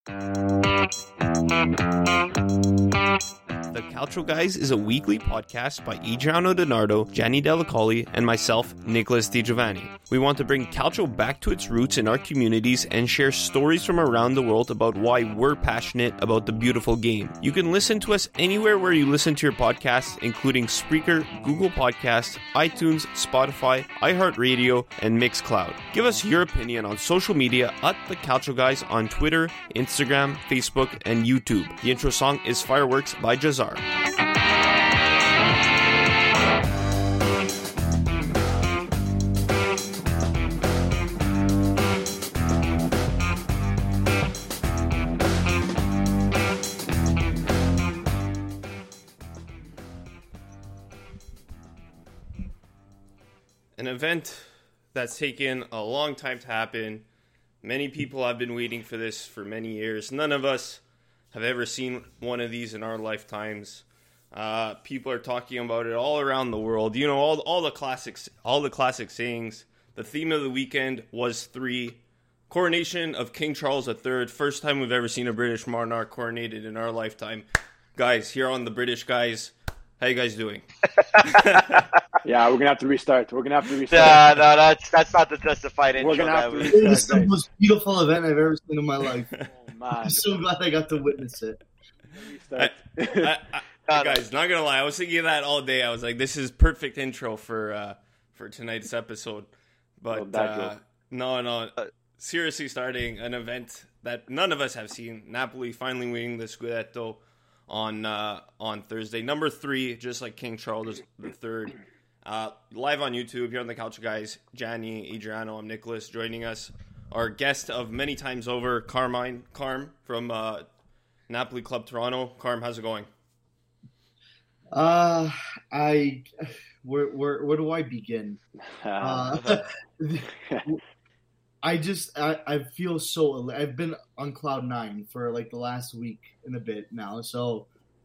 The Calcio Guys is a weekly podcast by Adriano Donardo, Gianni Delacoli, and myself, Nicholas Di Giovanni. We want to bring Calcio back to its roots in our communities and share stories from around the world about why we're passionate about the beautiful game. You can listen to us anywhere where you listen to your podcasts, including Spreaker, Google Podcasts, iTunes, Spotify, iHeartRadio, and Mixcloud. Give us your opinion on social media at The Calcio Guys on Twitter, Instagram, Facebook, and YouTube. The intro song is Fireworks by Jazar. An event that's taken a long time to happen. Many people have been waiting for this for many years. None of us have ever seen one of these in our lifetimes. People are talking about it all around the world. You know, all the classic sayings. The theme of the weekend was 3. Coronation of King Charles III. First time we've ever seen a British monarch coronated in our lifetime. Guys, here on the British Guys, how you guys doing? Yeah, we're gonna have to restart. No, that's not the justified intro. We're gonna have to It restart. was the most beautiful event I've ever seen in my life. Oh, man. I'm so glad I got to witness it. Guys, not gonna lie, I was thinking of that all day. I was like, this is perfect intro for tonight's episode. But no, seriously, starting an event that none of us have seen. Napoli finally winning the Scudetto on Thursday. Number 3, just like King Charles III. Live on YouTube here on the Calcio Guys. Gianni, Adriano, I'm Nicholas. Joining us, our guest of many times over, Carm from Napoli Club Toronto. Carm, how's it going? Where do I begin? I feel so. I've been on cloud 9 for like the last week and a bit now, so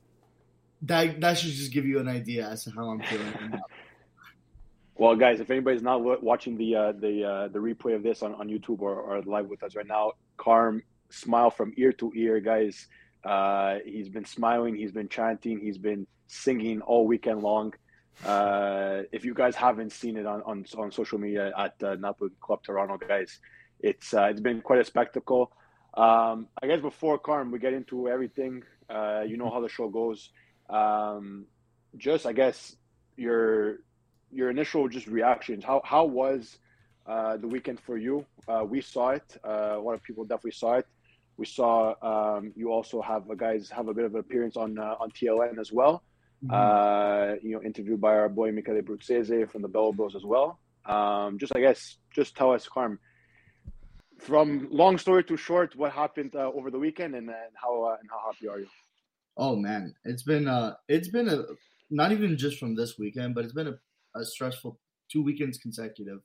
that should just give you an idea as to how I'm feeling right now. Well, guys, if anybody's not watching the replay of this on YouTube or live with us right now, Carm smile from ear to ear, guys. He's been smiling, he's been chanting, he's been singing all weekend long. If you guys haven't seen it on social media at Napoli Club Toronto, guys, it's been quite a spectacle. I guess before Carm, we get into everything. You know how the show goes. Just I guess your initial just reactions. How was the weekend for you? We saw it. A lot of people definitely saw it. We saw you also have a bit of an appearance on TLN as well. Mm-hmm. Interviewed by our boy Michele Bruzzese from the Bello Bros as well. Just tell us, Carm, from long story to short, what happened over the weekend and how happy are you? Oh man, it's been a not even just from this weekend, but it's been a stressful 2 weekends consecutive.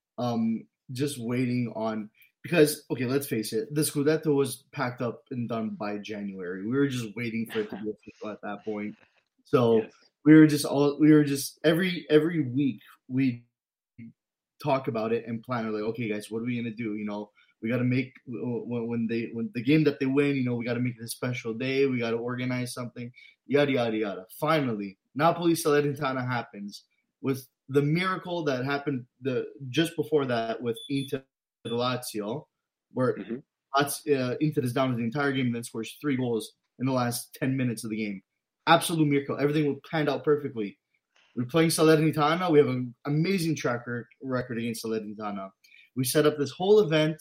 Just waiting on, because okay, let's face it, the Scudetto was packed up and done by January. We were just waiting for it to be official at that point. So yes. we were just every week we talk about it and plan. We're like, okay, guys, what are we gonna do? You know, we got to make when the game that they win. You know, we got to make it a special day. We got to organize something. Yada yada yada. Finally, Napoli Salernitana happens with the miracle that happened just before that with Inter Lazio, where Inter is down the entire game and then scores 3 goals in the last 10 minutes of the game. Absolute miracle. Everything panned out perfectly. We're playing Salernitana. We have an amazing track record against Salernitana. We set up this whole event.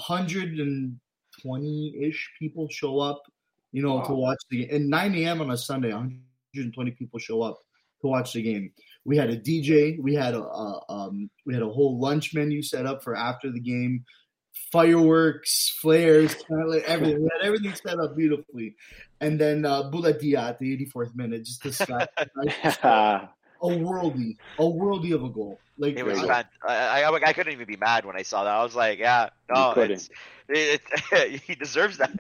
120-ish people show up, to watch the game. And 9 a.m. on a Sunday, 120 people show up to watch the game. We had a DJ. We had a whole lunch menu set up for after the game. Fireworks, flares, everything. We had everything set up beautifully. And then Buladia at the 84th minute, just distract. a worldie of a goal. Like it was bad. I couldn't even be mad when I saw that. I was like, yeah, no, he deserves that.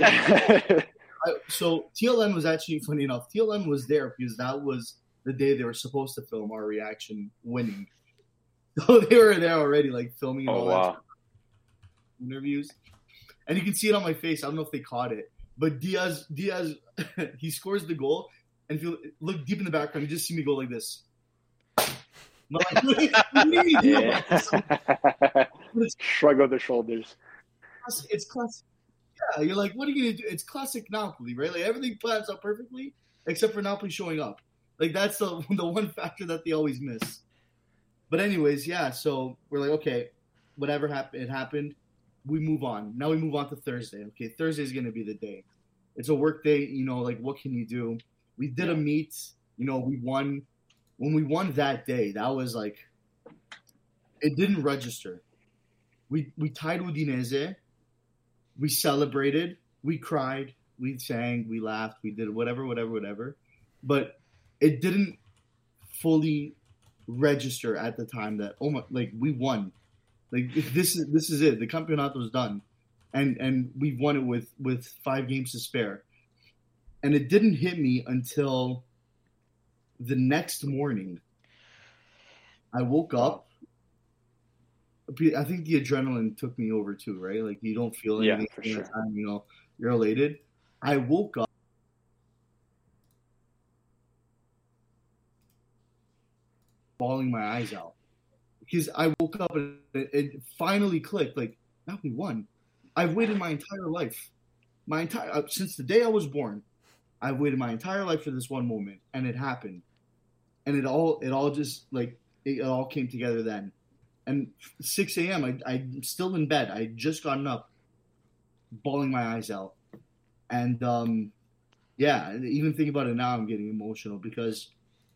So TLN was actually, funny enough, TLN was there because that was the day they were supposed to film our reaction winning. So they were there already, like filming all that interviews. and you can see it on my face. I don't know if they caught it, but Diaz, he scores the goal, and if you look deep in the background, you just see me go like this. Shrug of the shoulders. It's classic. Yeah, you're like, what are you gonna do? It's classic Napoli, right? Like everything plans out perfectly, except for Napoli showing up. Like that's the one factor that they always miss. But anyways, yeah. So we're like, okay, whatever happened, it happened. We move on. Now we move on to Thursday. Okay, Thursday is gonna be the day. It's a work day. Like what can you do? We did a meet. We won. When we won that day, that was like, it didn't register. We tied Udinese. We celebrated. We cried. We sang. We laughed. We did whatever. But it didn't fully register at the time that we won. Like this is it. The Campeonato was done, and we won it with 5 games to spare. And it didn't hit me until the next morning. I woke up. I think the adrenaline took me over too, right? Like you don't feel anything for sure. at the time, you're elated. I woke up bawling my eyes out because I woke up and it finally clicked. Like, now we won. I've waited my entire life, since the day I was born. I've waited my entire life for this one moment, and it happened. And it all just like it all came together then. And 6 a.m. I'm still in bed. I just gotten up, bawling my eyes out. And even thinking about it now, I'm getting emotional because,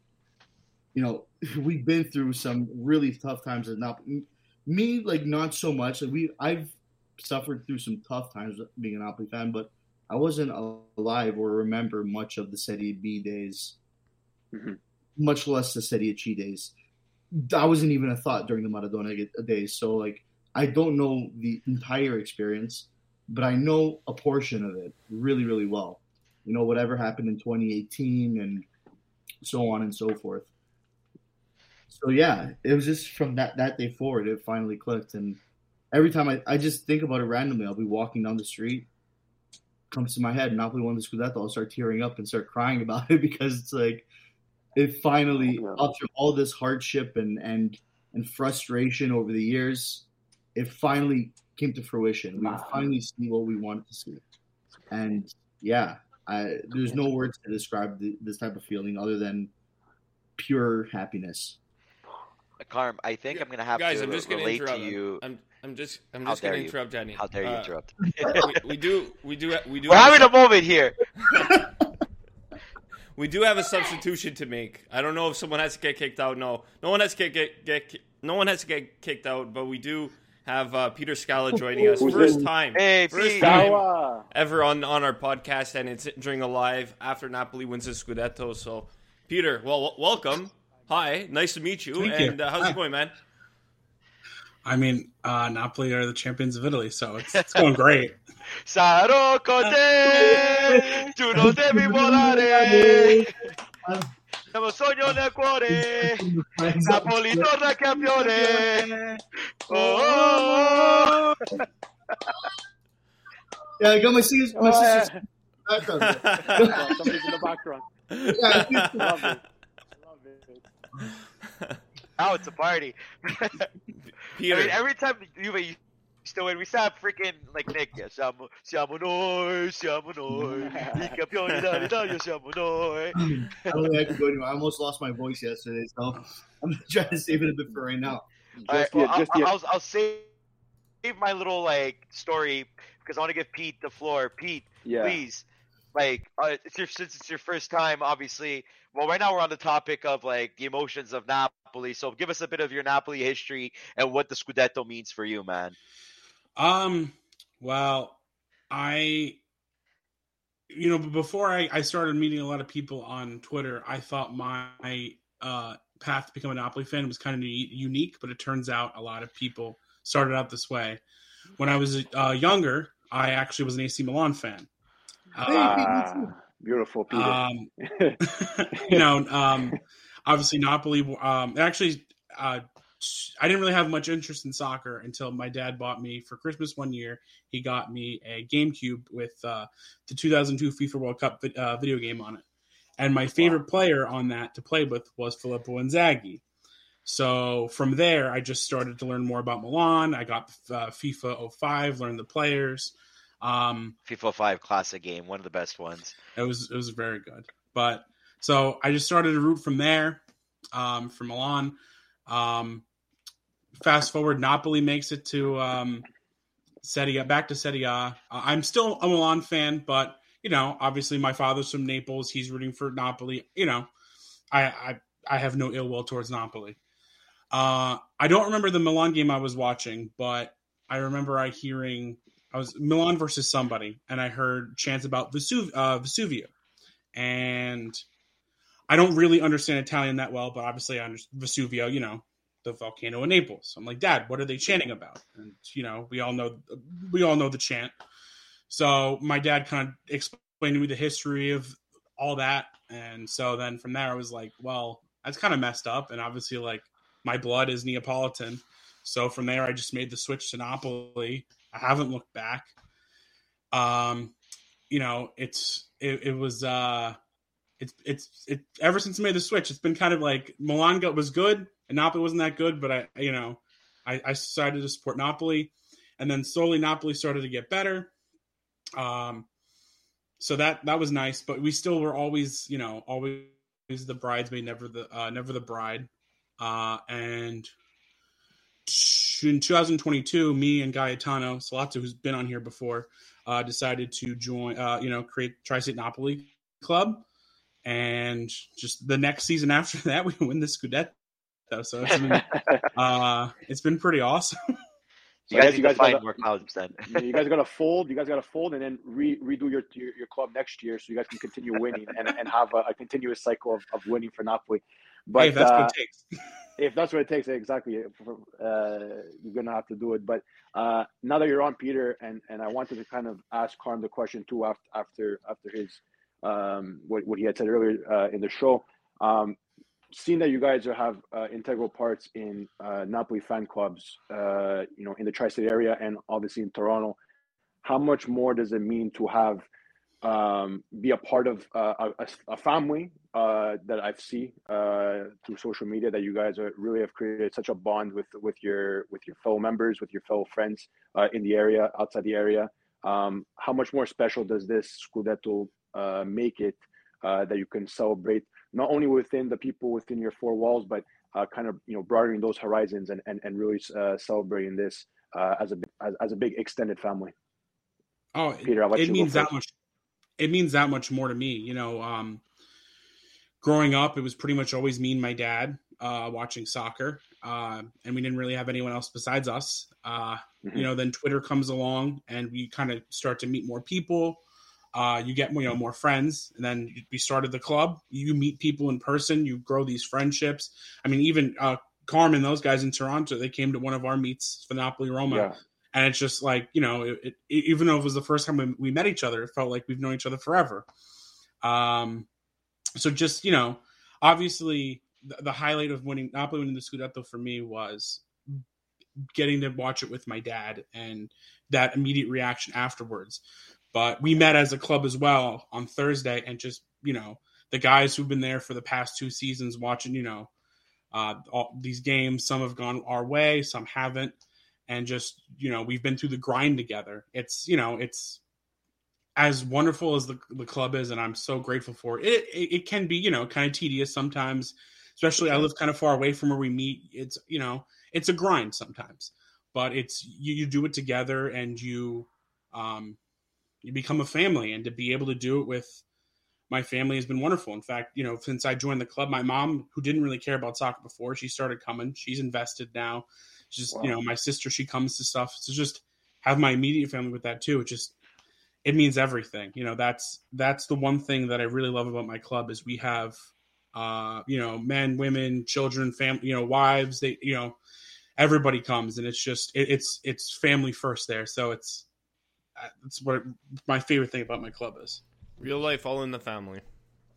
we've been through some really tough times. Me, like not so much. Like I've suffered through some tough times being a Napoli fan, but I wasn't alive or remember much of the Serie B days, much less the Serie C days. That wasn't even a thought during the Maradona days. So, like, I don't know the entire experience, but I know a portion of it really, really well. Whatever happened in 2018 and so on and so forth. So, yeah, it was just from that day forward, it finally clicked. And every time I just think about it randomly, I'll be walking down the street, comes to my head, Napoli won the Scudetto, I'll start tearing up and start crying about it because it's like, it finally, after all this hardship and frustration over the years, it finally came to fruition. We finally see what we wanted to see. And, there's no words to describe this type of feeling other than pure happiness. Carm, I think I'm going to have to relate to you. I'm just going to interrupt Danny. How dare you interrupt? we do. We're having a moment here. We do have a substitution to make. I don't know if someone has to get kicked out. No one has to get kicked out. But we do have Peter Scala joining us. First time ever on our podcast, and it's during a live after Napoli wins the Scudetto. So, Peter, well, welcome. Hi, nice to meet you. Thank and you. How's it going, man? I mean, Napoli are the champions of Italy, so it's going great. Sarò con te, tu non devi volare. Siamo sogno nel cuore, Napoli torna campione. Oh. Yeah, I got my sister's background. Somebody's in the background. Love it. Now it's a party. Peter. I mean, every time you still win, we start freaking like Nick. Siamo noi, I campioni d'Italia, siamo noi. I don't think I can go anywhere. I almost lost my voice yesterday, so I'm trying to save it a bit for right now. I'll save my little story because I want to give Pete the floor. Pete, please, since it's your first time, obviously. Well, right now we're on the topic of the emotions of Napoli. So give us a bit of your Napoli history and what the Scudetto means for you, man. Well, before I started meeting a lot of people on Twitter, I thought my path to become a Napoli fan was kind of unique, but it turns out a lot of people started out this way. When I was younger, I actually was an AC Milan fan. Beautiful, Peter. Obviously Napoli. I didn't really have much interest in soccer until my dad bought me for Christmas one year. He got me a GameCube with the 2002 FIFA World Cup video game on it. And my favorite player on that to play with was Filippo Inzaghi. So from there, I just started to learn more about Milan. I got FIFA 05, learned the players. FIFA 05 classic game, one of the best ones. It was very good. But so I just started to root from there, from Milan. Fast forward, Napoli makes it to Serie A, back to Serie A. I'm still a Milan fan, but obviously my father's from Naples. He's rooting for Napoli. I have no ill will towards Napoli. I don't remember the Milan game I was watching, but I remember I was Milan versus somebody, and I heard chants about Vesuvio. And I don't really understand Italian that well, but obviously I understand Vesuvio, the volcano in Naples. I'm like, Dad, what are they chanting about? And we all know the chant. So my dad kind of explained to me the history of all that, and so then from there I was like, well, that's kind of messed up, and obviously like my blood is Neapolitan, so from there I just made the switch to Napoli. I haven't looked back. It's ever since I made the switch, it's been kind of like Milan was good and Napoli wasn't that good, but I decided to support Napoli, and then slowly Napoli started to get better. So that was nice, but we still were always the bridesmaid, never the bride. And in 2022, me and Gaetano Salazzo, who's been on here before, decided to join, create Tri-State Napoli Club. And just the next season after that, we win the Scudetto. So it's been pretty awesome. You guys find more columns then. You guys got to fold. You guys got to fold, and then redo your club next year, so you guys can continue winning and have a continuous cycle of winning for Napoli. But hey, if that's what it takes. If that's what it takes, exactly, you're gonna have to do it. But now that you're on, Peter, and I wanted to kind of ask Carm the question too after his what he had said earlier in the show. Seeing that you guys have integral parts in Napoli fan clubs, in the tri-state area and obviously in Toronto, how much more does it mean to have be a part of a family that I've seen through social media, that you guys really have created such a bond with your fellow members, with your fellow friends in the area, outside the area? How much more special does this Scudetto make it that you can celebrate not only within the people within your four walls, but kind of broadening those horizons and really celebrating this as a big extended family? Oh, Peter, it means that much. It means that much more to me. Growing up, it was pretty much always me and my dad watching soccer, and we didn't really have anyone else besides us. Then Twitter comes along, and we kind of start to meet more people. You get more friends, and then we started the club. You meet people in person, you grow these friendships. I mean, even Carmen, those guys in Toronto, they came to one of our meets for Napoli Roma. Yeah. And it's just like, even though it was the first time we met each other, it felt like we've known each other forever. So just, obviously the highlight of Napoli winning the Scudetto for me was getting to watch it with my dad and that immediate reaction afterwards. But we met as a club as well on Thursday, and just, the guys who've been there for the past 2 seasons watching, all these games, some have gone our way, some haven't. And just, we've been through the grind together. It's, it's as wonderful as the club is, and I'm so grateful for it. It can be, kind of tedious sometimes, especially I live kind of far away from where we meet. It's, it's a grind sometimes, but it's, you do it together, and you become a family, and to be able to do it with my family has been wonderful. In fact, since I joined the club, my mom, who didn't really care about soccer before, she started coming. She's invested now. Just, wow. My sister, she comes to stuff. So just have my immediate family with that too. It means everything. That's the one thing that I really love about my club is we have, men, women, children, family, wives, everybody comes, and it's just, it's family first there. So it's what my favorite thing about my club is. Real life, all in the family.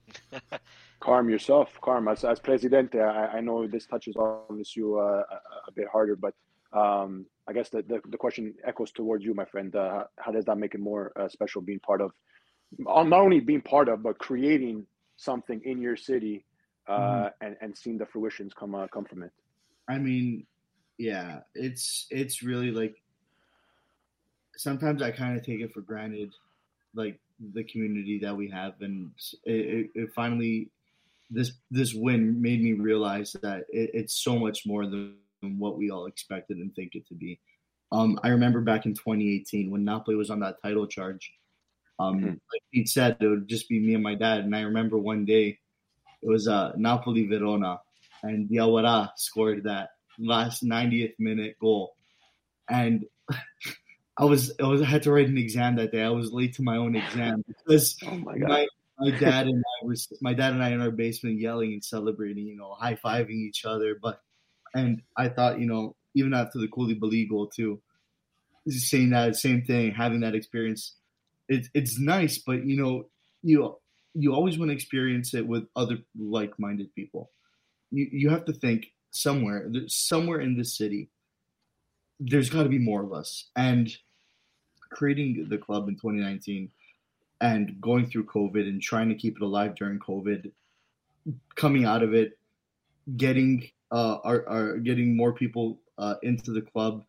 Carm, yourself. Carm, as Presidente, I know this touches obviously you a bit harder, but I guess the question echoes towards you, my friend. How does that make it more special being part of, not only being part of, but creating something in your city and seeing the fruitions come from it? I mean, yeah, it's really like sometimes I kind of take it for granted, like the community that we have, and it finally this win made me realize that it's so much more than what we all expected and think it to be. I remember back in 2018 when Napoli was on that title charge. Like Pete said, it would just be me and my dad. And I remember one day it was Napoli Verona, and Diawara scored that last 90th minute goal, and I had to write an exam that day. I was late to my own exam because my dad and I in our basement yelling and celebrating, high fiving each other. And I thought, even after the Koulibaly goal too, saying that same thing, having that experience, it's nice, but you always want to experience it with other like-minded people. You have to think somewhere in this city, there's got to be more of us. And creating the club in 2019 and going through COVID and trying to keep it alive during COVID, coming out of it, getting getting more people into the club,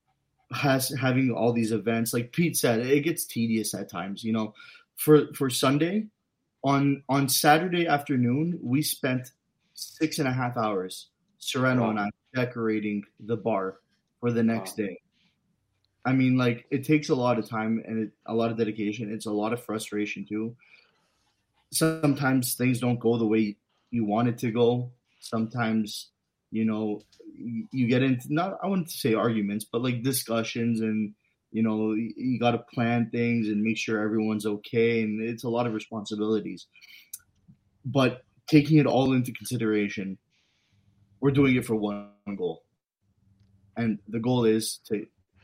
having all these events. Like Pete said, it gets tedious at times. For Sunday, on Saturday afternoon, we spent 6.5 hours, Sereno and I, decorating the bar for the next day. I mean, like, it takes a lot of time and a lot of dedication. It's a lot of frustration too. Sometimes things don't go the way you want it to go. Sometimes, you get into, I wouldn't say arguments, but like discussions, and, you got to plan things and make sure everyone's okay. And it's a lot of responsibilities. But taking it all into consideration, we're doing it for one goal. And the goal is to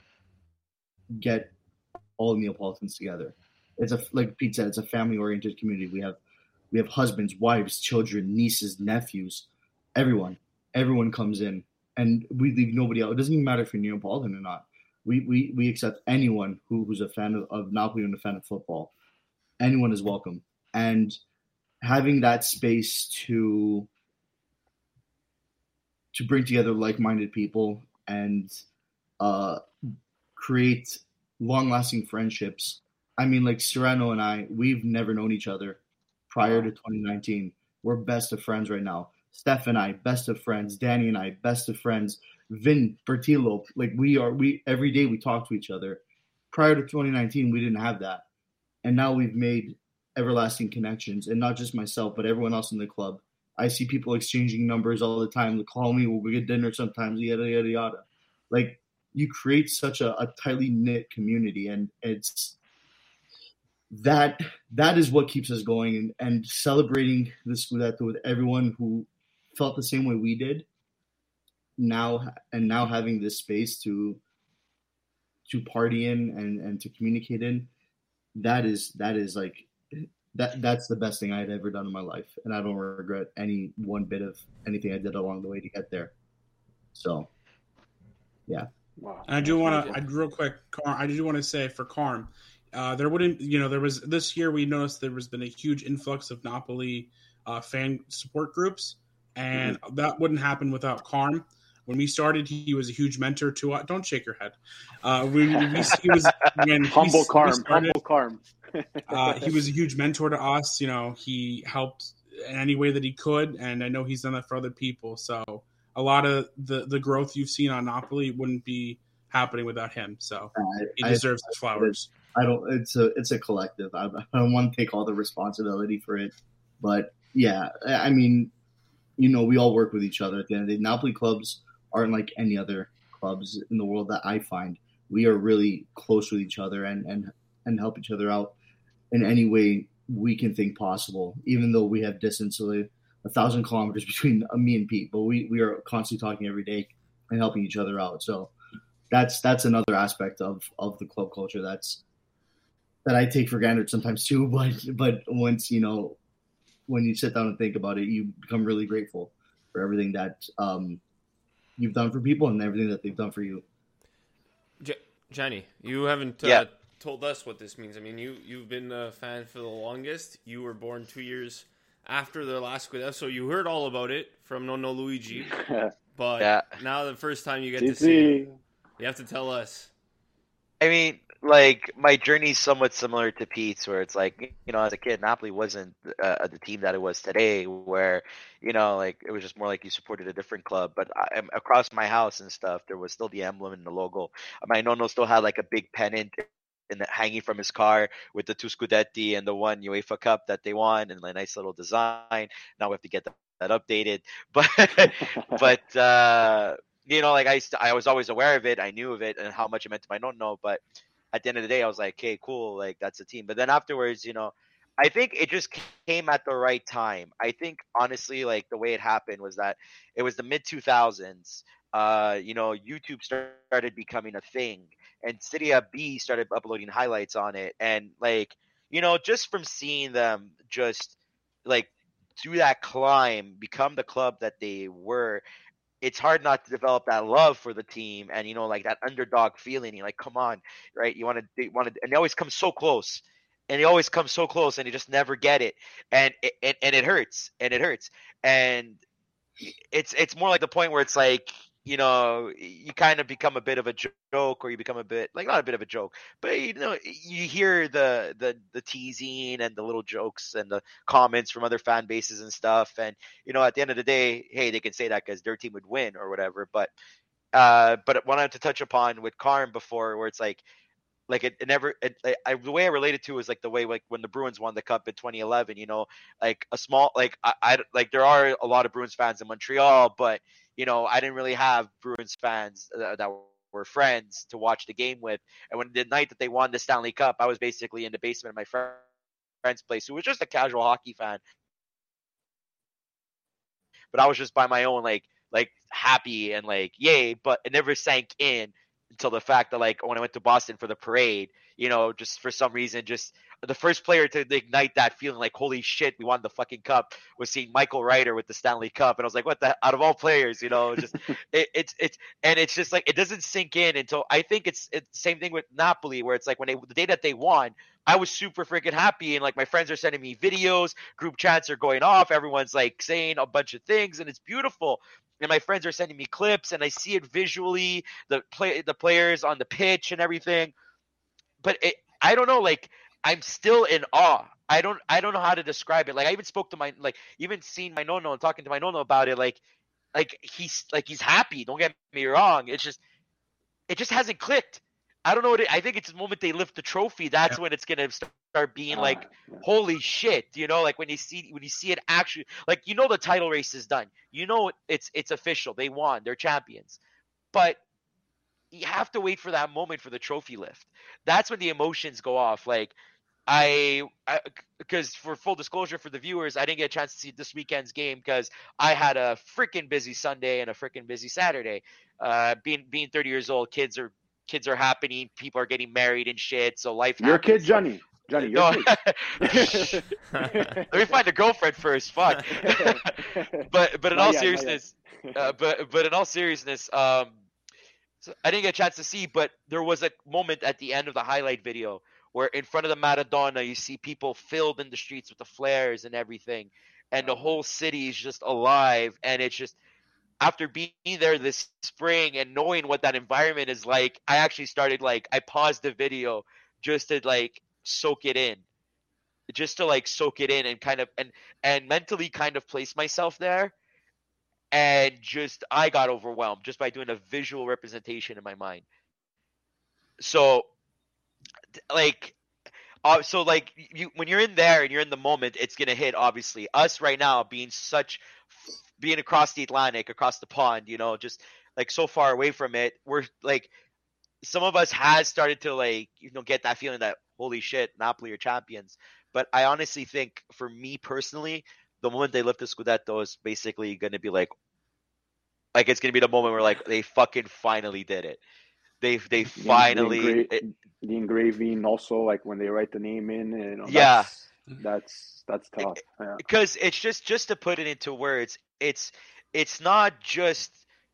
get all Neapolitans together. It's like Pete said, it's a family-oriented community. We have husbands, wives, children, nieces, nephews, everyone. Everyone comes in, and we leave nobody out. It doesn't even matter if you're Neapolitan or not. We accept anyone who's a fan of Napoli and a fan of football. Anyone is welcome. And having that space to bring together like-minded people and create long-lasting friendships. I mean, like Sereno and I, we've never known each other prior to 2019. We're best of friends right now. Steph and I, best of friends. Danny and I, best of friends. Vin, Bertillo, like we every day we talk to each other. Prior to 2019, we didn't have that. And now we've made everlasting connections, and not just myself, but everyone else in the club. I see people exchanging numbers all the time. They call me, we'll get dinner sometimes, yada, yada, yada. Like, you create such a tightly knit community, and it's that is what keeps us going, and celebrating the Scudetto with everyone who felt the same way we did. Now having this space to party in and to communicate in, that's the best thing I had ever done in my life, and I don't regret any one bit of anything I did along the way to get there. So, yeah. Wow. And I do want to say for Carm, there was this year we noticed there has been a huge influx of Napoli fan support groups, and that wouldn't happen without Carm. When we started, he was a huge mentor to us. Don't shake your head. He was humble Carm. He was a huge mentor to us. He helped in any way that he could, and I know he's done that for other people. So a lot of the growth you've seen on Napoli wouldn't be happening without him. So he deserves his flowers. It's a collective. I don't want to take all the responsibility for it, but yeah, I mean, we all work with each other. At the end of the day, Napoli clubs aren't like any other clubs in the world that I find. We are really close with each other and help each other out in any way we can think possible, even though we have distance of 1,000 kilometers between me and Pete, but we are constantly talking every day and helping each other out. So that's another aspect of the club culture that I take for granted sometimes too. But once when you sit down and think about it, you become really grateful for everything that you've done for people and everything that they've done for you. Johnny, you haven't told us what this means. I mean, you've been a fan for the longest. You were born 2 years after their last Scudetto, so you heard all about it from Nonno Luigi. But now the first time you get to see it, you have to tell us. I mean, like, my journey's somewhat similar to Pete's, where it's like, you know, as a kid, Napoli wasn't the team that it was today, where, you know, like, it was just more like you supported a different club. But across my house and stuff, there was still the emblem and the logo. My nonno still had, like, a big pennant hanging from his car with the 2 Scudetti and the 1 UEFA Cup that they won, and a nice little design. Now we have to get that updated. But you know, like, I was always aware of it. I knew of it and how much it meant to my nonno. But at the end of the day, I was like, okay, cool. Like, that's a team. But then afterwards, you know, I think it just came at the right time. I think, honestly, like, the way it happened was that it was the mid-2000s. You know, YouTube started becoming a thing. And Serie B started uploading highlights on it. And, like, you know, just from seeing them just, like, do that climb, become the club that they were, it's hard not to develop that love for the team and, you know, like, that underdog feeling. You're like, come on, right? You want to, and they always come so close. And they always come so close, and you just never get it. And it hurts. And it hurts. And it's more like the point where it's like, you know, you kind of become a bit of a joke, or you become a bit, like, not a bit of a joke, but, you know, you hear the teasing and the little jokes and the comments from other fan bases and stuff. And, you know, at the end of the day, hey, they can say that because their team would win or whatever. But I wanted to touch upon with Carm before, where it's like the way I related to is like the way, like, when the Bruins won the cup in 2011, you know, like, a small, like, I like, there are a lot of Bruins fans in Montreal, but, you know, I didn't really have Bruins fans that were friends to watch the game with. And when the night that they won the Stanley Cup, I was basically in the basement of my friend's place, who was just a casual hockey fan, but I was just by my own, like happy and, like, yay, but it never sank in until the fact that, like, when I went to Boston for the parade, you know, just for some reason, just the first player to ignite that feeling, like, holy shit, we won the fucking cup, was seeing Michael Ryder with the Stanley Cup. And I was like, what the, out of all players, you know, just, it's just like, it doesn't sink in until, I think it's the same thing with Napoli, where it's like, when the day that they won, I was super freaking happy. And, like, my friends are sending me videos, group chats are going off, everyone's, like, saying a bunch of things, and it's beautiful. And my friends are sending me clips, and I see it visually, the players on the pitch and everything. But I don't know, like, I'm still in awe. I don't know how to describe it. Like, I even spoke to even seeing my nonno and talking to my nonno about it. Like he's happy. Don't get me wrong. It just hasn't clicked. I don't know what I think it's the moment they lift the trophy. That's when it's gonna start being like, holy shit, you know, like, when you see it actually, like, you know, the title race is done. You know, it's official. They won. They're champions. But you have to wait for that moment for the trophy lift. That's when the emotions go off. Like, because for full disclosure for the viewers, I didn't get a chance to see this weekend's game because I had a freaking busy Sunday and a freaking busy Saturday. Being 30 years old, kids are happening, people are getting married and shit. So life. Your kid, Johnny. Johnny, no. Let me find a girlfriend first. Fuck. but in all seriousness, but in all seriousness, so I didn't get a chance to see, but there was a moment at the end of the highlight video where in front of the Maradona, you see people filled in the streets with the flares and everything, and the whole city is just alive. And it's just, after being there this spring and knowing what that environment is like, I actually started, like, I paused the video just to, like, soak it in, and kind of, and mentally kind of place myself there. And just, I got overwhelmed just by doing a visual representation in my mind. So, like, when you're in there and you're in the moment, it's going to hit, obviously. Us right now being across the Atlantic, across the pond, you know, just, like, so far away from it, we're, like, some of us has started to, like, you know, get that feeling that, holy shit, Napoli are champions. But I honestly think, for me personally, the moment they lift the Scudetto is basically going to be like it's going to be the moment where, like, they fucking finally did it. They finally the engraving also, like, when they write the name in, and, you know, yeah, That's tough. Because it's just to put it into words, it's not just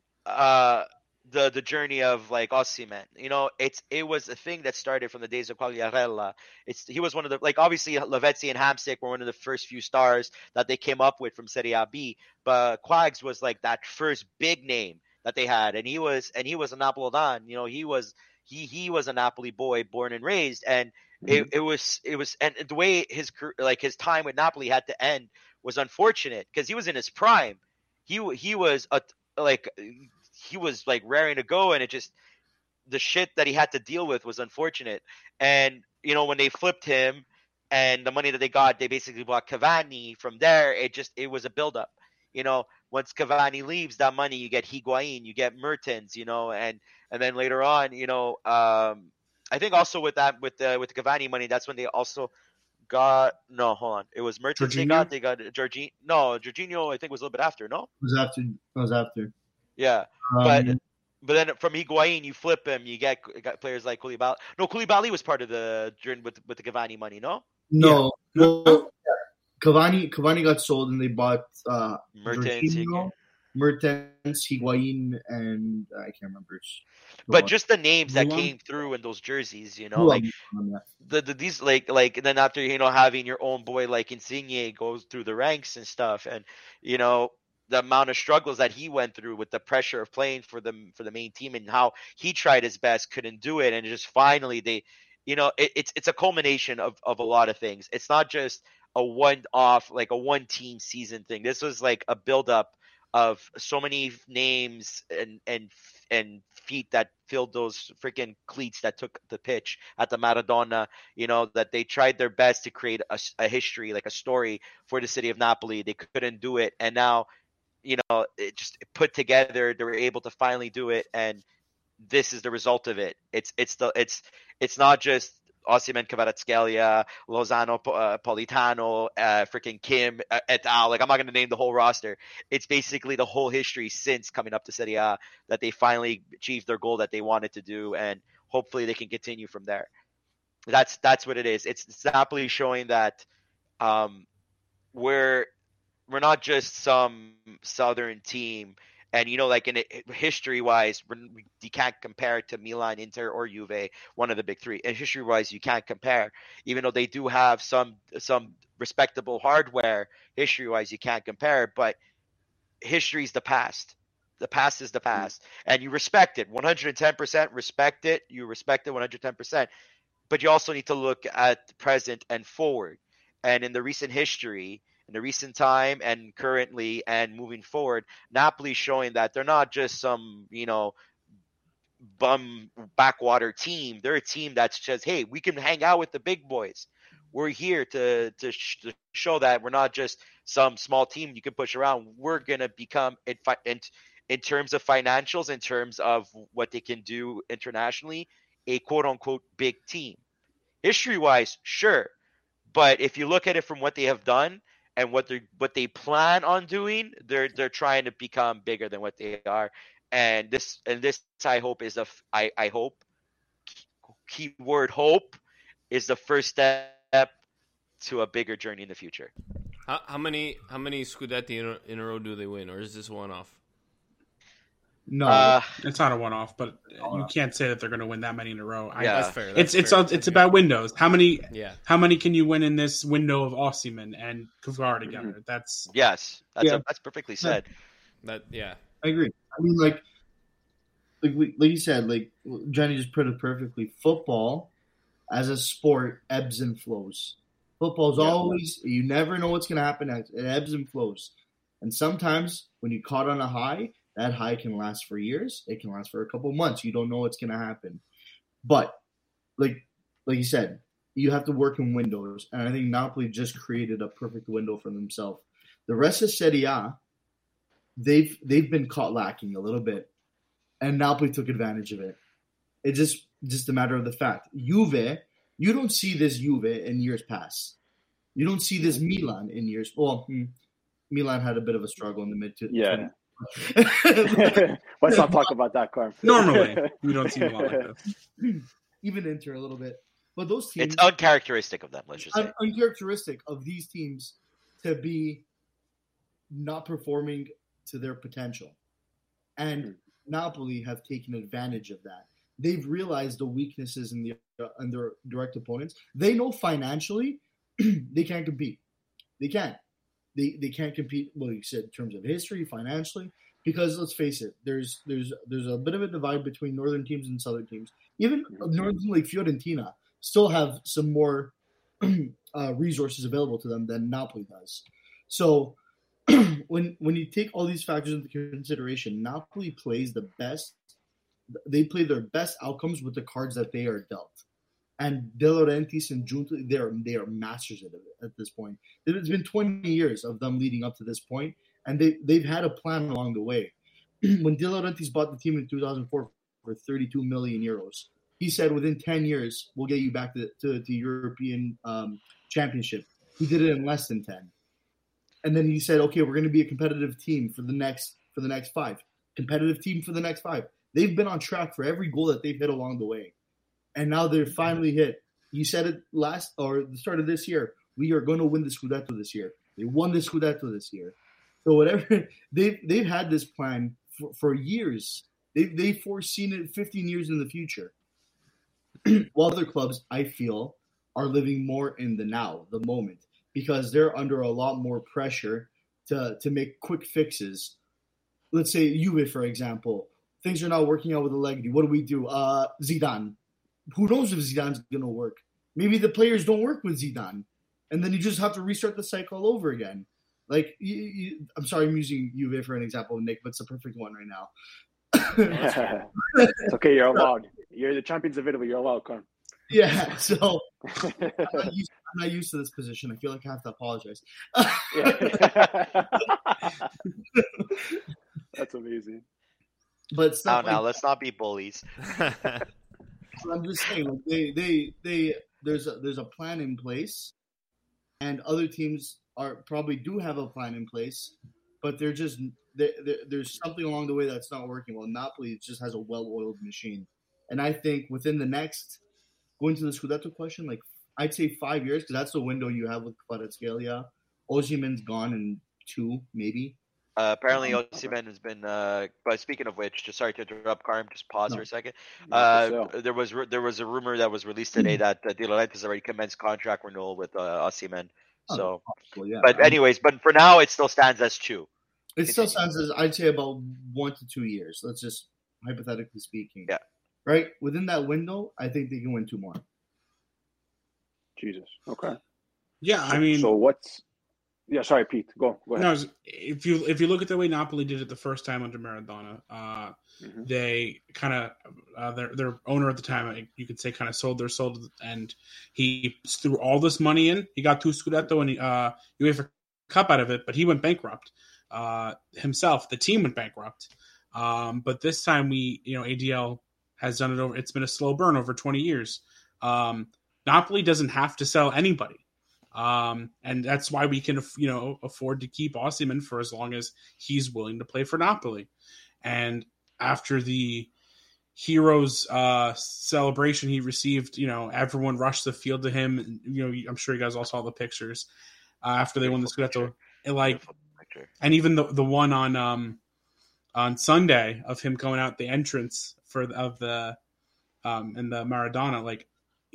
the journey of like Osimhen. It was a thing that started from the days of Quagliarella. He was one of the, like, obviously Lavezzi and Hamsik were one of the first few stars that they came up with from Serie A B, but Quags was like that first big name that they had, and he was a Napolitan. He was a Napoli boy, born and raised, and it was and the way his time with Napoli had to end was unfortunate because he was in his prime. He was raring to go, and it just, the shit that he had to deal with was unfortunate. And when they flipped him and the money that they got, they basically bought Cavani. From there, it was a buildup. Once Cavani leaves, that money, you get Higuain, you get Mertens, and then later on, I think also with the Cavani money, that's when they also got, no, hold on, it was Mertens Jorginho? they got Jorginho. No, Jorginho I think was a little bit after. No, It was after. Yeah, but then from Higuain, you flip him, you got players like Koulibaly. No, Koulibaly was part of the journey with the Cavani money. No. Cavani got sold, and they bought Mertens, Higuain, and I can't remember. But just the names that came through in those jerseys, these and then after having your own boy like Insigne goes through the ranks and stuff, and the amount of struggles that he went through with the pressure of playing for the main team, and how he tried his best, couldn't do it, and just finally it's a culmination of a lot of things. It's not just a one-off, like a one-team season thing. This was like a build-up of so many names and feet that filled those freaking cleats that took the pitch at the Maradona, that they tried their best to create a history, like a story for the city of Napoli. They couldn't do it, and now it just put together, they were able to finally do it, and this is the result of it. It's not just Osimhen, Kvaratskhelia, Lozano, Politano, freaking Kim, et al. Like, I'm not going to name the whole roster. It's basically the whole history since coming up to Serie A that they finally achieved their goal that they wanted to do, and hopefully they can continue from there. That's what it is. It's Napoli showing that we're not just some southern team. And, like, in history-wise, you can't compare it to Milan, Inter, or Juve, one of the big three. And history-wise, you can't compare. Even though they do have some respectable hardware, history-wise, you can't compare. But history's the past. The past is the past. And you respect it. 110% respect it. You respect it 110%. But you also need to look at the present and forward. And in the recent history, in the recent time and currently and moving forward, Napoli showing that they're not just some, bum backwater team. They're a team that's just, hey, we can hang out with the big boys. We're here to show that we're not just some small team you can push around. We're going to become, in terms of financials, in terms of what they can do internationally, a quote-unquote big team. History-wise, sure. But if you look at it from what they have done, and what they plan on doing, they're trying to become bigger than what they are, and this I hope is I hope, keyword hope, is the first step to a bigger journey in the future. How many Scudetti in a row do they win, or is this one off? No, it's not a one-off, but you can't say that they're going to win that many in a row. That's fair. It's about windows. How many can you win in this window of Osimhen and Kvara together? That's perfectly said. I agree. I mean, like you said, like Johnny just put it perfectly. Football, as a sport, ebbs and flows. Football's always, you never know what's going to happen next. It ebbs and flows, and sometimes when you caught on a high, that high can last for years. It can last for a couple months. You don't know what's going to happen. But, like you said, you have to work in windows. And I think Napoli just created a perfect window for themselves. The rest of Serie A, they've been caught lacking a little bit. And Napoli took advantage of it. It's just a matter of the fact. Juve, you don't see this Juve in years past. You don't see this Milan in years. Well, Milan had a bit of a struggle in the mid-20s. Yeah. Let's not talk about that, Carm. Normally, we don't see a lot like this. Even Inter a little bit. But those teams, it's uncharacteristic of them. Let's just say uncharacteristic of these teams to be not performing to their potential, and Napoli have taken advantage of that. They've realized the weaknesses in their direct opponents. They know financially they can't compete. They can't. They can't compete. Well, you said in terms of history, financially, because let's face it, there's a bit of a divide between northern teams and southern teams. Even northern team like Fiorentina still have some more resources available to them than Napoli does. So when you take all these factors into consideration, Napoli plays the best. They play their best outcomes with the cards that they are dealt. And De Laurentiis and Giuntoli, they are masters of it at this point. It's been 20 years of them leading up to this point, and they've had a plan along the way. When De Laurentiis bought the team in 2004 for 32 million euros, he said within 10 years we'll get you back to the European Championship. He did it in less than 10, and then he said, "Okay, we're going to be a competitive team for the next 5. Competitive team for the next 5." They've been on track for every goal that they've hit along the way. And now they're finally hit. He said it the start of this year. We are going to win the Scudetto this year. They won the Scudetto this year. So whatever they've had this plan for years. They've foreseen it 15 years in the future. While other clubs, I feel, are living more in the now, the moment, because they're under a lot more pressure to make quick fixes. Let's say Juve, for example. Things are not working out with Allegri. What do? Zidane. Who knows if Zidane's going to work? Maybe the players don't work with Zidane. And then you just have to restart the cycle all over again. Like, I'm sorry I'm using Juve for an example, Nick, but it's a perfect one right now. It's okay, you're allowed. You're the champions of Italy. You're allowed, Carm. Yeah, so I'm not used to this position. I feel like I have to apologize. That's amazing. But it's not now let's not be bullies. I'm just saying, like there's a plan in place, and other teams probably do have a plan in place, but there's something along the way that's not working well. Napoli just has a well-oiled machine, and I think within the next, going to the Scudetto question, like I'd say 5 years, because that's the window you have with Kvaratskhelia. Osimhen's gone in 2, maybe. Apparently, Osimhen has been. But speaking of which, just sorry to interrupt, Karim. Just pause for a second. There was a rumor that was released today that De Laurentiis already commenced contract renewal with Osimhen. So, but anyways, but for now, it still stands as 2. It still stands as, I'd say, about 1 to 2 years. Let's just hypothetically speaking. Yeah. Right within that window, I think they can win 2 more. Jesus. Okay. Yeah, I mean. So what's? Yeah, sorry, Pete. Go ahead. No, if you look at the way Napoli did it the first time under Maradona, they kind of their owner at the time, you could say, kind of sold their soul, and he threw all this money in. He got 2 Scudetto and UEFA Cup out of it, but he went bankrupt himself. The team went bankrupt, but this time ADL has done it over. It's been a slow burn over 20 years. Napoli doesn't have to sell anybody. And that's why we can, afford to keep Osimhen for as long as he's willing to play for Napoli. And after the Heroes celebration he received, everyone rushed the field to him. I'm sure you guys all saw the pictures after they won the Scudetto. And even the one on Sunday of him going out the entrance and the Maradona, like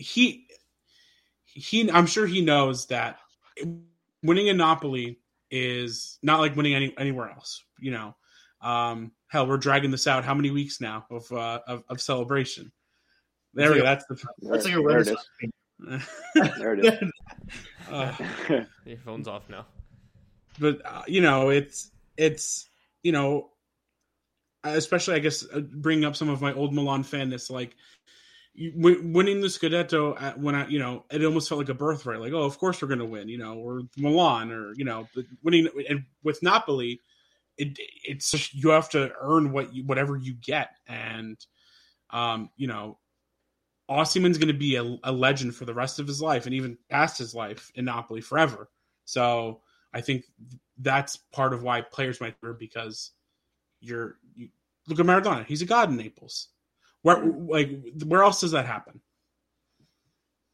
I'm sure he knows that winning in Napoli is not like winning anywhere else. Hell, we're dragging this out. How many weeks now of celebration? There we go. That's like a Renaissance. There it is. Your phone's off now. But it's especially I guess bringing up some of my old Milan fanness, like. Winning the Scudetto it almost felt like a birthright. Like, oh, of course we're going to win. Or Milan, but winning and with Napoli, it's just, you have to earn whatever you get. And Osimhen's going to be a legend for the rest of his life and even past his life in Napoli forever. So I think that's part of why players might hurt, because you look at Maradona. He's a god in Naples. Where else does that happen?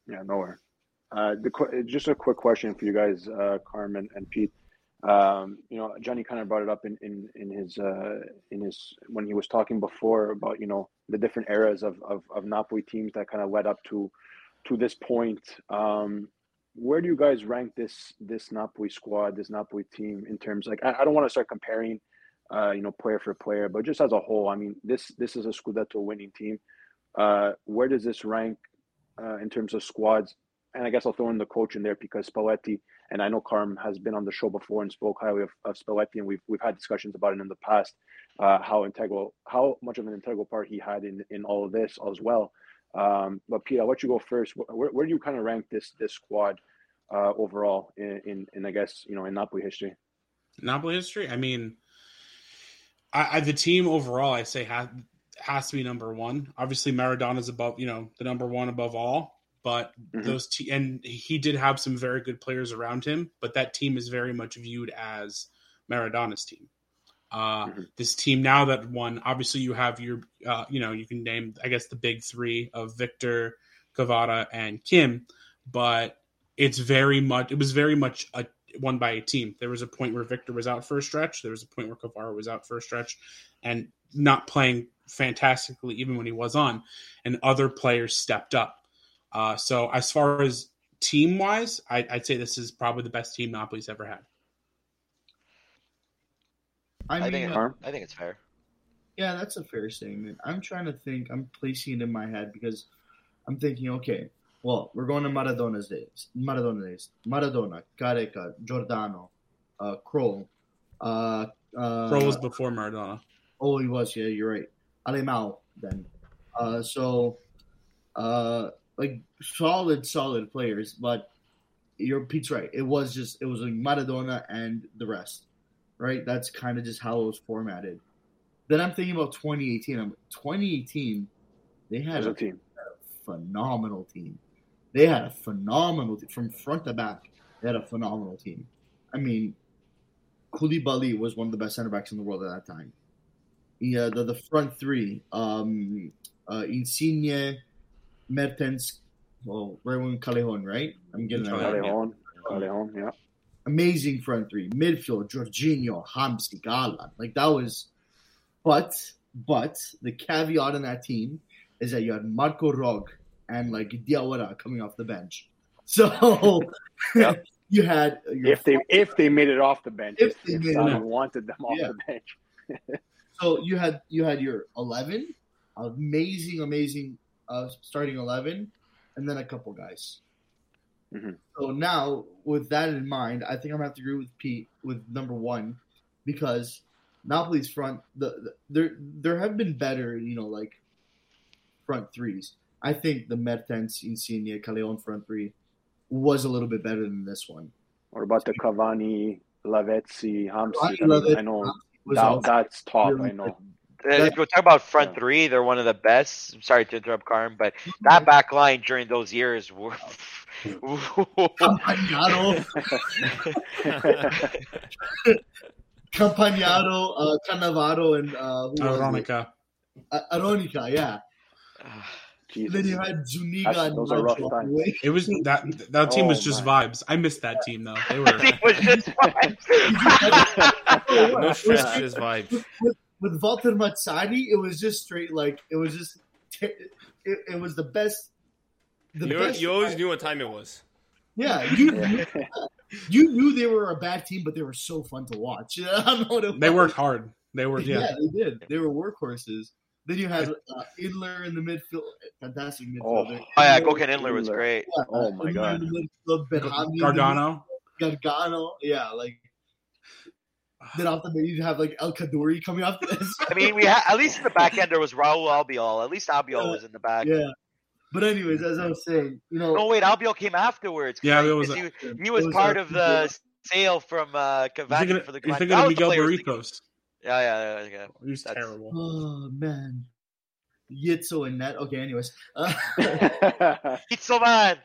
Yeah, nowhere. Just a quick question for you guys, Carmen and Pete. Johnny kind of brought it up in his when he was talking before about the different eras of Napoli teams that kind of led up to this point. Where do you guys rank this Napoli squad, this Napoli team in terms, like, I don't want to start comparing player for player, but just as a whole, I mean, this is a Scudetto winning team. Where does this rank in terms of squads? And I guess I'll throw in the coach in there because Spalletti, and I know Carm has been on the show before and spoke highly of Spalletti, and we've had discussions about it in the past, how much of an integral part he had in all of this as well. But Pete, I'll let you go first. Where do you kind of rank this squad overall in I guess in Napoli history? Napoli history. I mean, the team overall, I say has to be number one. Obviously, Maradona's above, the number one above all. But and he did have some very good players around him. But that team is very much viewed as Maradona's team. This team now that won, obviously you have your, you can name, I guess, the big three of Victor, Kvara, and Kim. But it was very much won by a team. There was a point where Victor was out for a stretch. There was a point where Kvara was out for a stretch and not playing fantastically even when he was on. And other players stepped up. So as far as team-wise, I'd say this is probably the best team Napoli's ever had. I think it's fair. Yeah, that's a fair statement. I'm trying to think. I'm placing it in my head because I'm thinking, okay, well, we're going to Maradona days. Maradona, Careca, Giordano, Kroll. Kroll was before Maradona. Oh, he was. Yeah, you're right. Alemão then. Like solid players, but Pete's right. It was like Maradona and the rest, right? That's kind of just how it was formatted. Then I'm thinking about 2018. 2018, they had a phenomenal team. They had a phenomenal team from front to back. They had a phenomenal team. I mean, Koulibaly was one of the best center backs in the world at that time. Yeah, the front three, Insigne, Mertens, Raymond Callejon, right? I'm getting that right. Callejon, yeah. Amazing front three. Midfield, Jorginho, Hamsik, Galan. Like, that was... But the caveat in that team is that you had Marco Rog and, like, Diawara coming off the bench. So, yep. You had... If they made it off the bench. If they wanted them off the bench. So, you had your 11. Amazing... starting 11, and then a couple guys. So now, with that in mind, I think I'm going to have to agree with Pete with number one, because Napoli's front, there have been better, like, front threes. I think the Mertens, Insigne, Callejon front three was a little bit better than this one. What about the Cavani, Lavezzi, Hamsik? I know that's top, I know. If we're talking about front three, they're one of the best. I'm sorry to interrupt, Carm, but that back line during those years were... Campagnaro, Cannavaro, and Aronica, yeah. Then you had Zuniga and Nacho. It was that team was just vibes. I missed that team though. They were. That team was just vibes. No stress, just vibes. With Walter Mazzari, it was just straight, like, it was just, it was the best. You always knew what time it was. Yeah, you knew they were a bad team, but they were so fun to watch. I don't know what it was. They worked hard. They were, yeah, they did. They were workhorses. Then you had Idler in the midfield, fantastic midfielder. Oh yeah, Gökhan Idler was great. Yeah, oh my god. Gargano, yeah, like. Then off the bench, you'd have, like, El Kaddouri coming off this. I mean, we had, at least in the back end, there was Raul Albiol. At least Albiol was in the back. Yeah. But anyways, as I was saying, No, wait, Albiol came afterwards. Yeah, he was part of the sale from Cavani for the Cavani. You're thinking of Miguel Barrios. Yeah. He was terrible. Oh, man. Yitzo and net. Okay, anyways. Yitzo, man.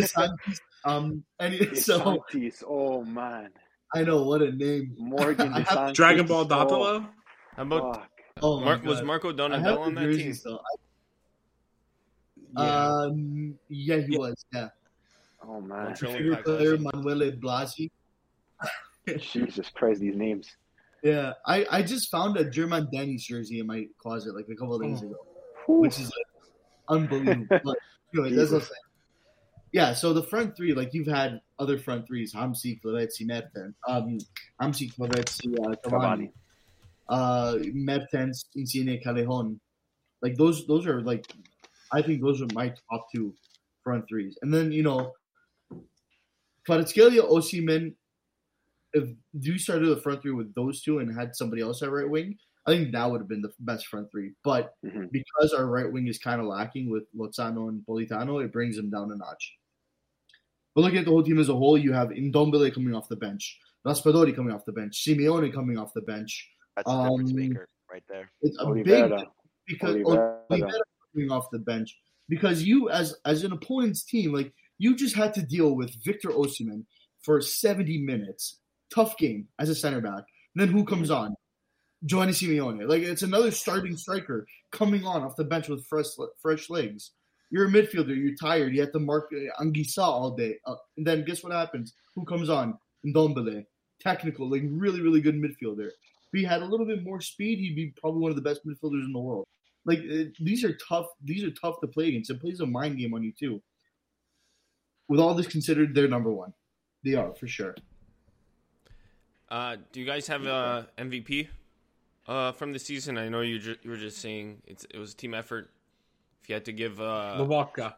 Oh, man. I know, what a name. Morgan DeSantis. Dragon Ball Datalo? How about was Marco Donatello on that team? Yeah, he was. Yeah. Oh man. Favorite player Manuel Blasi. Jesus Christ, these names. Yeah, I just found a German Dennis jersey in my closet like a couple of days ago, which is like, unbelievable. But anyway, that's what I'm saying. Yeah, so the front three, like you've had other front threes, Hamsik, Lavezzi, Mertens, Hamsik, Lavezzi, Cavani, Mertens, Insigne, Callejon. Like those are like, I think those are my top two front threes. And then, Kvaratskhelia, Osimhen, if you started the front three with those two and had somebody else at right wing, I think that would have been the best front three. But because our right wing is kind of lacking with Lozano and Politano, it brings them down a notch. But looking at the whole team as a whole, you have Ndombele coming off the bench, Raspadori coming off the bench, Simeone coming off the bench. That's a difference maker right there. It's a big because Oliveira coming off the bench, because you as an opponent's team, like you just had to deal with Victor Osimhen for 70 minutes. Tough game as a center back. And then who comes on? Giovanni Simeone. Like it's another starting striker coming on off the bench with fresh legs. You're a midfielder. You're tired. You have to mark Anguissa all day. And then guess what happens? Who comes on? Ndombele. Technical, like really, really good midfielder. If he had a little bit more speed, he'd be probably one of the best midfielders in the world. Like these are tough. These are tough to play against. It plays a mind game on you too. With all this considered, they're number one. They are for sure. Do you guys have MVP from the season? I know you were just saying it was a team effort. If you had to give Lobotka.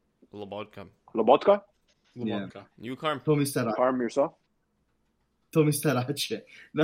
Yeah. You, Carm. Tomi Starace. Carm yourself. Tomi Starace. No.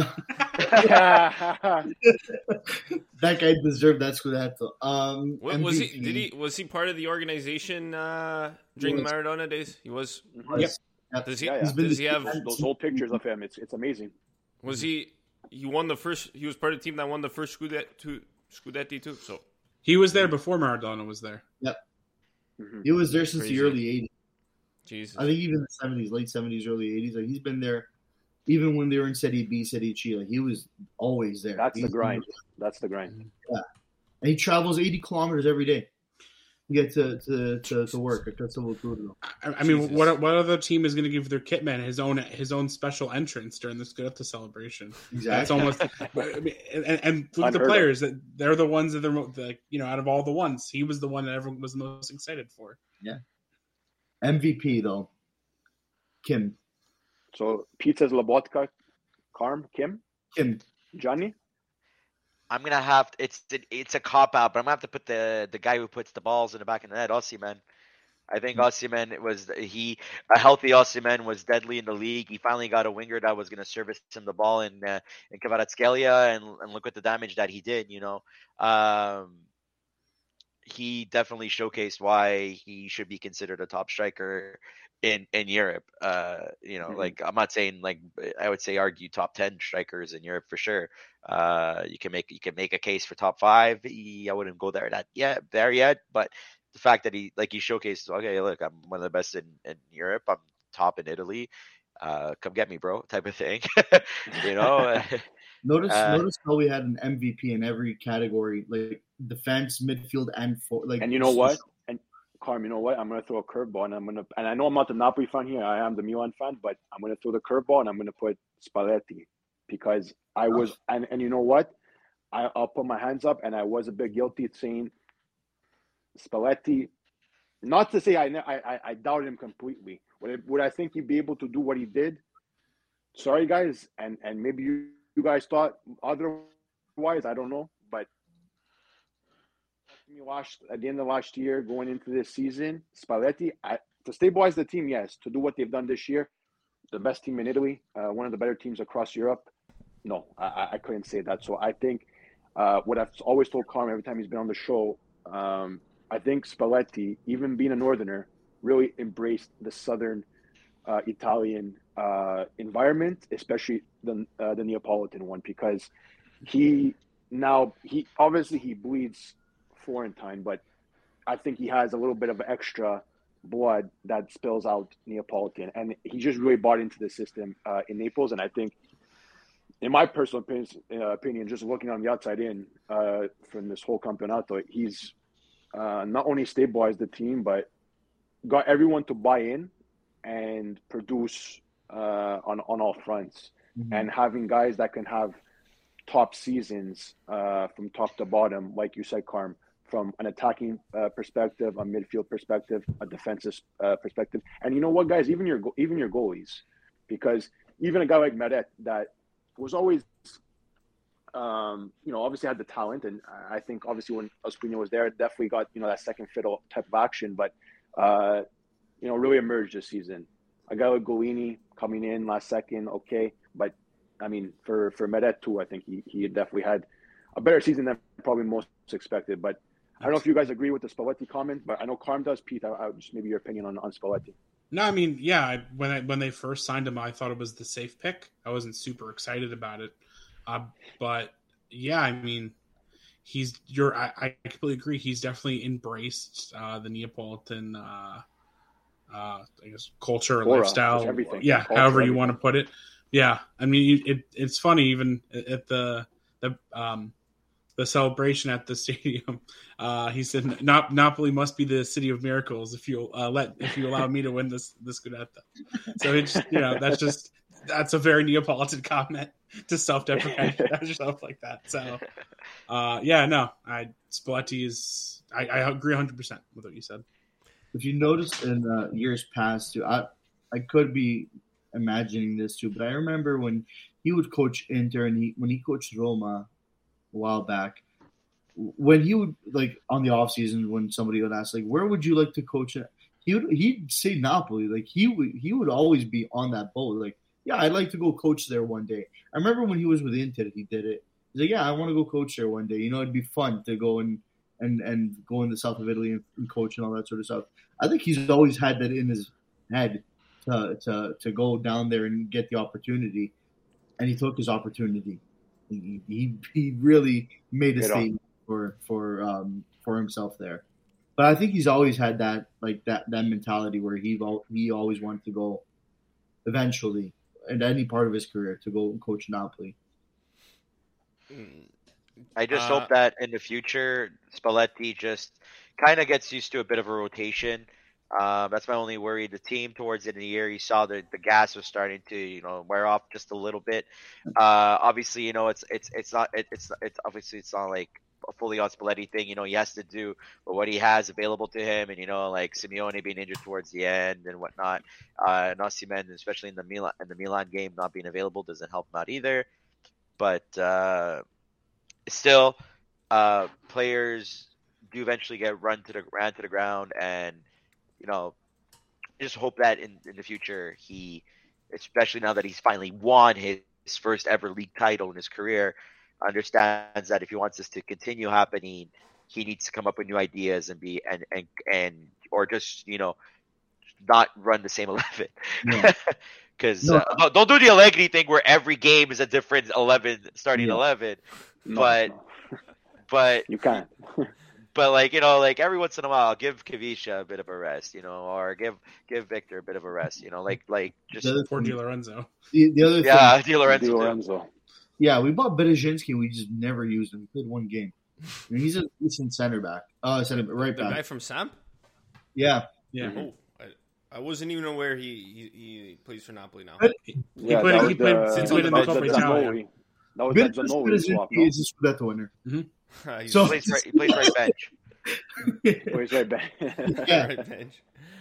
That guy deserved that Scudetto. Was he part of the organization during the Maradona days? He was. Yep. Does he have those old pictures of him? It's amazing. Was he won the first? He was part of the team that won the first Scudetti too. So he was there before Maradona was there. Yep. He was there since the early 80s. Jesus. I think even the 70s, late 70s, early 80s. Like he's been there even when they were in Serie B, Serie C. Like he was always there. That's the grind. Yeah. And he travels 80 kilometers every day. Get to work. I mean, what other team is going to give their kitman his own special entrance during the Scudetto celebration? Exactly. That's almost. and look at the players that they're the ones that they're out of all the ones, he was the one that everyone was the most excited for. Yeah. MVP though, Kim. So Pete says Lobotka, Carm, Kim, Johnny. I'm gonna have it's a cop out, but I'm gonna have to put the guy who puts the balls in the back of the net, Osimhen. I think Osimhen a healthy Osimhen was deadly in the league. He finally got a winger that was gonna service him the ball in Kvaratskhelia, and look at the damage that he did. He definitely showcased why he should be considered a top striker in Europe. Like I'm not saying I would say argue top 10 strikers in Europe for sure. You can make a case for top 5. I wouldn't go there yet, but the fact that he showcased, okay, look, I'm one of the best in Europe. I'm top in Italy. Come get me, bro, type of thing. Notice how we had an MVP in every category, like defense, midfield, and forward. And you know what? And Carm, you know what? I'm gonna throw a curveball, and I know I'm not the Napoli fan here. I am the Milan fan, but I'm gonna throw the curveball, and I'm gonna put Spalletti because I was, and you know what? I'll put my hands up, and I was a bit guilty at saying Spalletti. Not to say I doubted him completely. Would I think he'd be able to do what he did? Sorry, guys, and maybe you guys thought otherwise. I don't know, but at the end of last year, going into this season, Spalletti to stabilize the team, yes. To do what they've done this year, the best team in Italy, one of the better teams across Europe. No, I couldn't say that. So I think what I've always told Carm every time he's been on the show, I think Spalletti, even being a northerner, really embraced the southern Italian environment, especially the Neapolitan one, because he obviously bleeds Florentine, but I think he has a little bit of extra blood that spills out Neapolitan, and he just really bought into the system in Naples. And I think, in my personal opinion, just looking on the outside in from this whole Campionato, he's not only stabilized the team, but got everyone to buy in and produce on all fronts. Mm-hmm. And having guys that can have top seasons from top to bottom, like you said, Carm, from an attacking perspective, a midfield perspective, a defensive perspective. And you know what, guys, even your goalies, because even a guy like Meret that was always, obviously had the talent, and I think obviously when Ospina was there, definitely got that second fiddle type of action, but really emerged this season. A guy like Golini coming in last second, okay, but I mean for Meret too, I think he definitely had a better season than probably most expected. But I don't know if you guys agree with the Spalletti comment, but I know Carm does. Pete, I just maybe your opinion on Spalletti. No, I mean, yeah. When they first signed him, I thought it was the safe pick. I wasn't super excited about it, but yeah, I mean, I completely agree. He's definitely embraced the Neapolitan, I guess, culture, lifestyle. Yeah, culture, however you want to put it. Yeah, I mean, it's funny even at the celebration at the stadium. He said, "Napoli must be the city of miracles if you allow me to win this Scudetto." So it's that's a very Neapolitan comment to self-deprecate yourself like that. So Spalletti is. I agree 100% with what you said. If you noticed in years past too, I could be imagining this too, but I remember when he would coach Inter and when he coached Roma a while back, when he would, like, on the off season, when somebody would ask, like, where would you like to coach at? He'd say Napoli. Like, he would always be on that boat. Like, yeah, I'd like to go coach there one day. I remember when he was with Inter, he did it. He's like, yeah, I want to go coach there one day. It'd be fun to go and go in the south of Italy and coach and all that sort of stuff. I think he's always had that in his head to go down there and get the opportunity, and he took his opportunity. He really made a statement for himself there. But I think he's always had that mentality where he always wanted to go eventually in any part of his career to go and coach Napoli. I just hope that in the future Spalletti just kind of gets used to a bit of a rotation. That's my only worry. The team towards the end of the year, you saw the gas was starting to wear off just a little bit. Obviously, it's not like a fully on Spalletti thing. He has to do what he has available to him, and like Simeone being injured towards the end and whatnot. Osimhen, especially in the Milan game, not being available doesn't help him out either. But still, players do eventually get ran to the ground, and just hope that in the future he, especially now that he's finally won his first ever league title in his career, understands that if he wants this to continue happening, he needs to come up with new ideas and be or just not run the same 11. Because don't do the Allegri thing where every game is a different 11 starting 11. But you can't. But like every once in a while, give Kavisha a bit of a rest, or give Victor a bit of a rest, like just for Di Lorenzo. The other thing, Di Lorenzo. Yeah, we bought Berezzinski and we just never used him. He played one game. And he's a decent center back. Right back. The guy from Samp? Yeah. Yeah. Oh, I wasn't even aware he plays for Napoli now. He played in the Coppa Italia. That was that Zanoli swap, no? He's a Scudetto winner. Mm-hmm. He plays right bench. Plays right bench. Yeah. Right bench.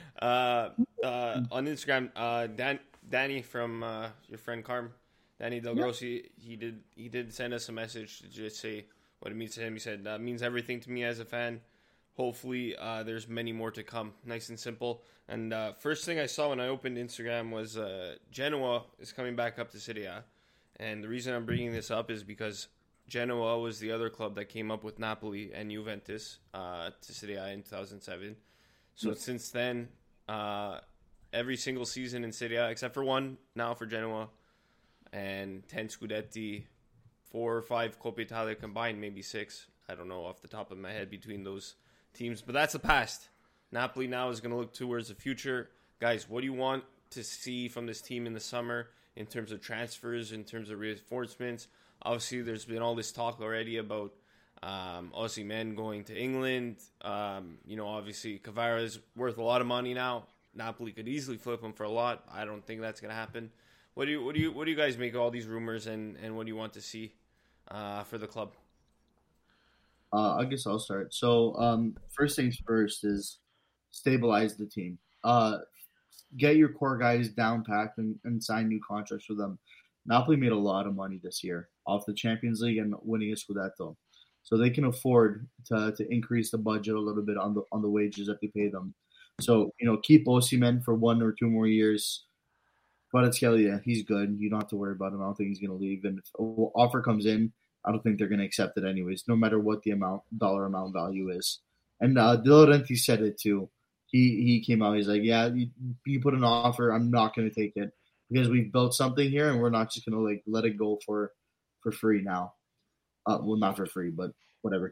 On Instagram, Danny from your friend Carm, Danny Del Grossi, he did send us a message to just say what it means to him. He said, that means everything to me as a fan. Hopefully, there's many more to come. Nice and simple. And first thing I saw when I opened Instagram was Genoa is coming back up to Serie A. And the reason I'm bringing this up is because Genoa was the other club that came up with Napoli and Juventus to Serie A in 2007. So since then, every single season in Serie A, except for one now for Genoa, and 10 Scudetti, 4 or 5 Coppa Italia combined, maybe 6. I don't know off the top of my head between those teams. But that's the past. Napoli now is going to look towards the future. Guys, what do you want to see from this team in the summer in terms of transfers, in terms of reinforcements? Obviously, there's been all this talk already about Osimhen going to England. Obviously Kvara is worth a lot of money now. Napoli could easily flip him for a lot. I don't think that's going to happen. What do you guys make of all these rumors, and what do you want to see for the club? I guess I'll start. So, first things first is stabilize the team. Get your core guys down packed and sign new contracts with them. Napoli made a lot of money this year off the Champions League and winning a Scudetto, so they can afford to increase the budget a little bit on the wages that they pay them. So keep Osimhen for 1 or 2 more years. Kvaratskhelia, he's good. You don't have to worry about him. I don't think he's going to leave. And if an offer comes in, I don't think they're going to accept it anyways, no matter what the dollar amount value is. And De Laurentiis said it too. He came out. He's like, yeah, you put an offer, I'm not going to take it because we've built something here, and we're not just going to let it go for free now. Well, not for free, but whatever.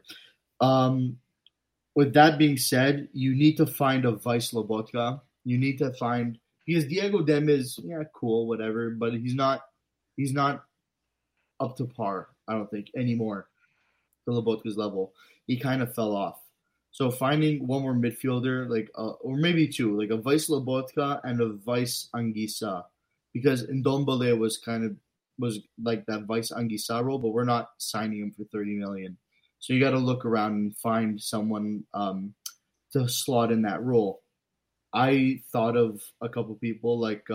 With that being said, you need to find a Vice Lobotka. You need to find because Diego Dem is cool, whatever, but he's not up to par. I don't think anymore to Lobotka's level. He kind of fell off. So finding one more midfielder, or maybe 2, like a Vice Lobotka and a Vice Anguissa, because Ndombele was like that Vice Anguissa role, but we're not signing him for 30 million. So you got to look around and find someone to slot in that role. I thought of a couple people like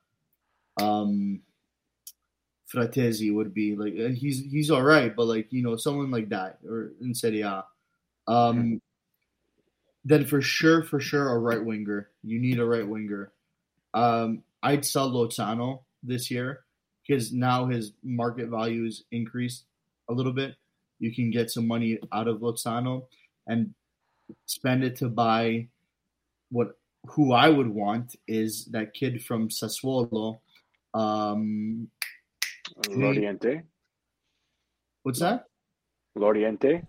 Fratesi would be like he's all right, but someone like that or in Serie A. Then for sure a right winger. You need a right winger. I'd sell Lozano this year because now his market value is increased a little bit. You can get some money out of Lozano and spend it to buy who I would want is that kid from Sassuolo. Loriente. What's that? Loriente.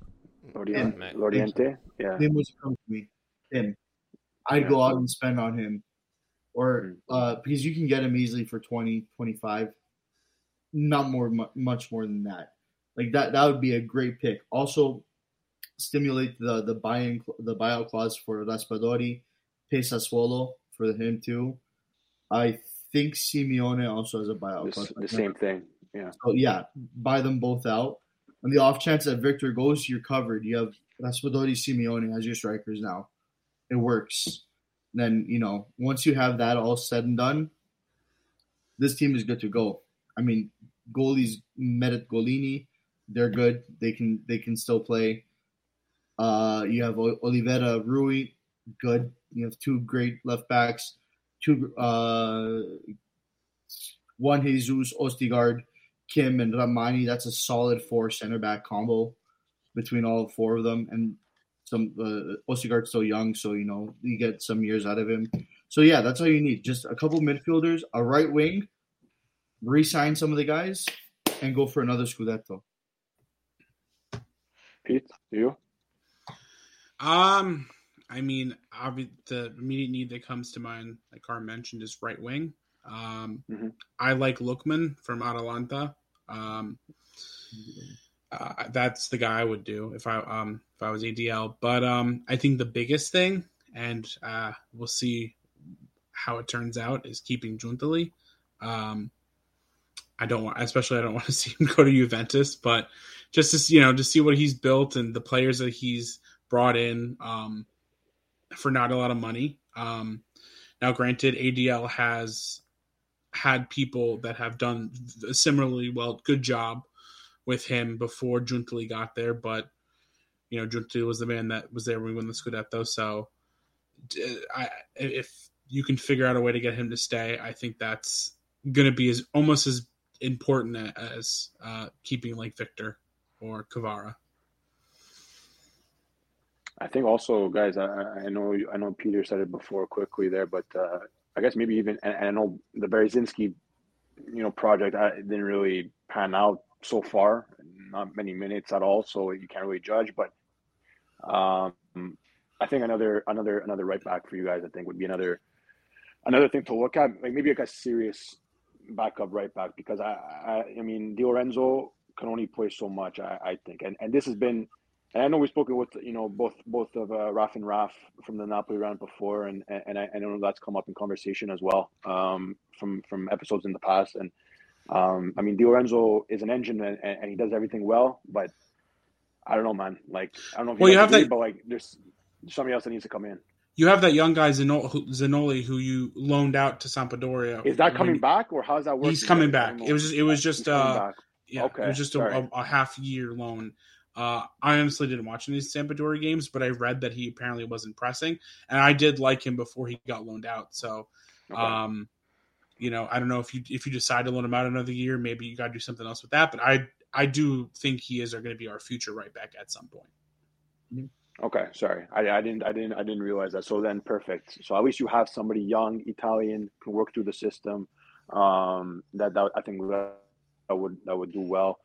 Yeah. Him was come to me. Him. I'd go out and spend on him. Or because you can get him easily for 20, 25. Not much more than that. Like that would be a great pick. Also, stimulate the buyout clause for Raspadori, pay Sassuolo for him too. I think Simeone also has a buyout clause. The same thing. Yeah. So buy them both out. On the off chance that Victor goes, you're covered. You have Raspadori, Simeone as your strikers now. It works. Then once you have that all said and done, this team is good to go. I mean, goalies Merit Golini. They're good. They can still play. You have Oliveira, Rui, good. You have 2 great left backs. 2, one Jesus, Ostigard, Kim, and Ramani. That's a solid 4 center back combo between all 4 of them. And some Ostigard's still young, so you get some years out of him. So that's all you need. Just a couple midfielders, a right wing, re-sign some of the guys, and go for another Scudetto. Pete, you? I mean, the immediate need that comes to mind, like Carm mentioned, is right wing. I like Lookman from Atalanta. That's the guy I would do if I was ADL. But I think the biggest thing, and we'll see how it turns out, is keeping Giuntoli. I don't want to see him go to Juventus, but just to see what he's built and the players that he's brought in for not a lot of money. Now, granted, ADL has had people that have done a similarly good job with him before Giuntoli got there, but Giuntoli was the man that was there when we won the Scudetto. So, if you can figure out a way to get him to stay, I think that's going to be almost as important as keeping like Victor or Kvara. I think also, guys, I know Peter said it before quickly there, but I guess maybe even, and I know the Bereszynski, project didn't really pan out so far, not many minutes at all, so you can't really judge. But I think another right back for you guys, I think, would be another thing to look at, like maybe like a serious backup right back, because I mean Di Lorenzo can only play so much, I think, and this has been And I know we've spoken with both of Raf and Raf from the Napoli round before, and I know that's come up in conversation as well from episodes in the past. And I mean, Di Lorenzo is an engine, and he does everything well, but I don't know, man. Like, I don't know if you agree, but like, there's somebody else that needs to come in. You have that young guy Zanoli who you loaned out to Sampdoria. Is that coming back, or how's that working? He's coming back. It was just okay. It was just a half year loan. I honestly didn't watch any Sampdoria games, but I read that he apparently wasn't pressing, and I did like him before he got loaned out. So, okay. I don't know if you decide to loan him out another year, maybe you got to do something else with that. But I do think he is going to be our future right back at some point. Okay, sorry, I didn't realize that. So then, perfect. So at least you have somebody young, Italian, can work through the system. That I think that would do well.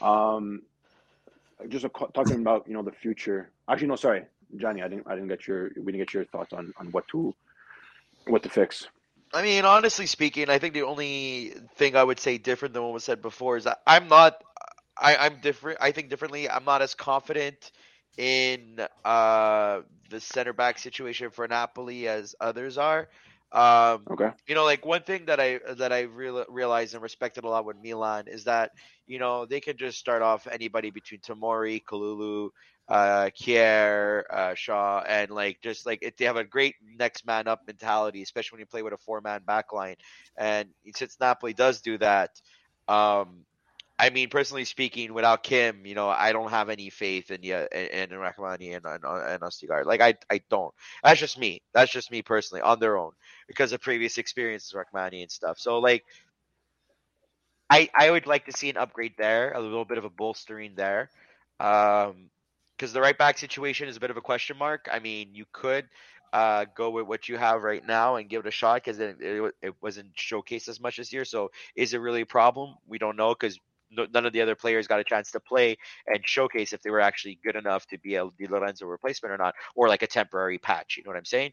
Just talking about the future. Actually, no, sorry, Johnny, we didn't get your thoughts on what to fix. I mean, honestly speaking, I think the only thing I would say different than what was said before is that I'm different. I think differently. I'm not as confident in the center back situation for Napoli as others are. Okay. Like one thing that I realized and respected a lot with Milan is that they can just start off anybody between Tomori, Kalulu, Kier, Shaw, and they have a great next man up mentality, especially when you play with a 4-man backline. And since Napoli does do that, I mean, personally speaking, without Kim, I don't have any faith in Rahmani and Ostigard. Like, I don't. That's just me. That's just me personally, on their own, because of previous experiences with Rahmani and stuff. So, like, I would like to see an upgrade there, a little bit of a bolstering there, because the right back situation is a bit of a question mark. I mean, you could go with what you have right now and give it a shot, because it wasn't showcased as much this year. So, is it really a problem? We don't know, because none of the other players got a chance to play and showcase if they were actually good enough to be a Di Lorenzo replacement or not, or like a temporary patch. You know what I'm saying?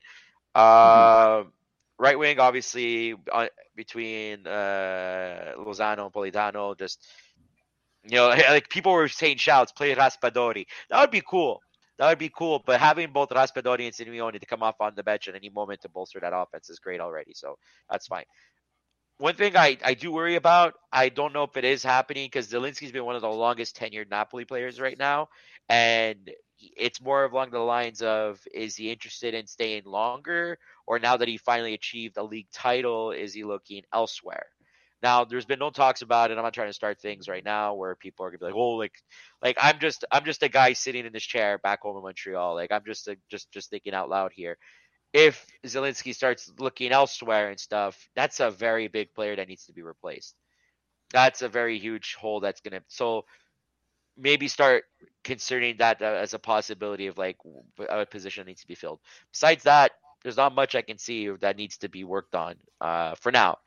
Right wing, obviously, between Lozano and Politano, just like people were saying, shouts, play Raspadori. That would be cool. But having both Raspadori and Simeone to come off on the bench at any moment to bolster that offense is great already. So that's fine. One thing I do worry about, I don't know if it is happening, because Zielinski's been one of the longest tenured Napoli players right now, and it's more along the lines of, is he interested in staying longer, or now that he finally achieved a league title, is he looking elsewhere? Now, there's been no talks about it. I'm not trying to start things right now where people are gonna be like, oh, like I'm just a guy sitting in this chair back home in Montreal. Like, I'm just thinking out loud here. If Zielinski starts looking elsewhere and stuff, that's a very big player that needs to be replaced. That's a very huge hole that's going to... So maybe start considering that as a possibility of like a position that needs to be filled. Besides that, there's not much I can see that needs to be worked on for now.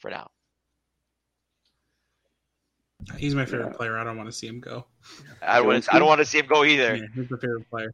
He's my favorite player. I don't want to see him go. I don't want to see him go either. Yeah, he's my favorite player.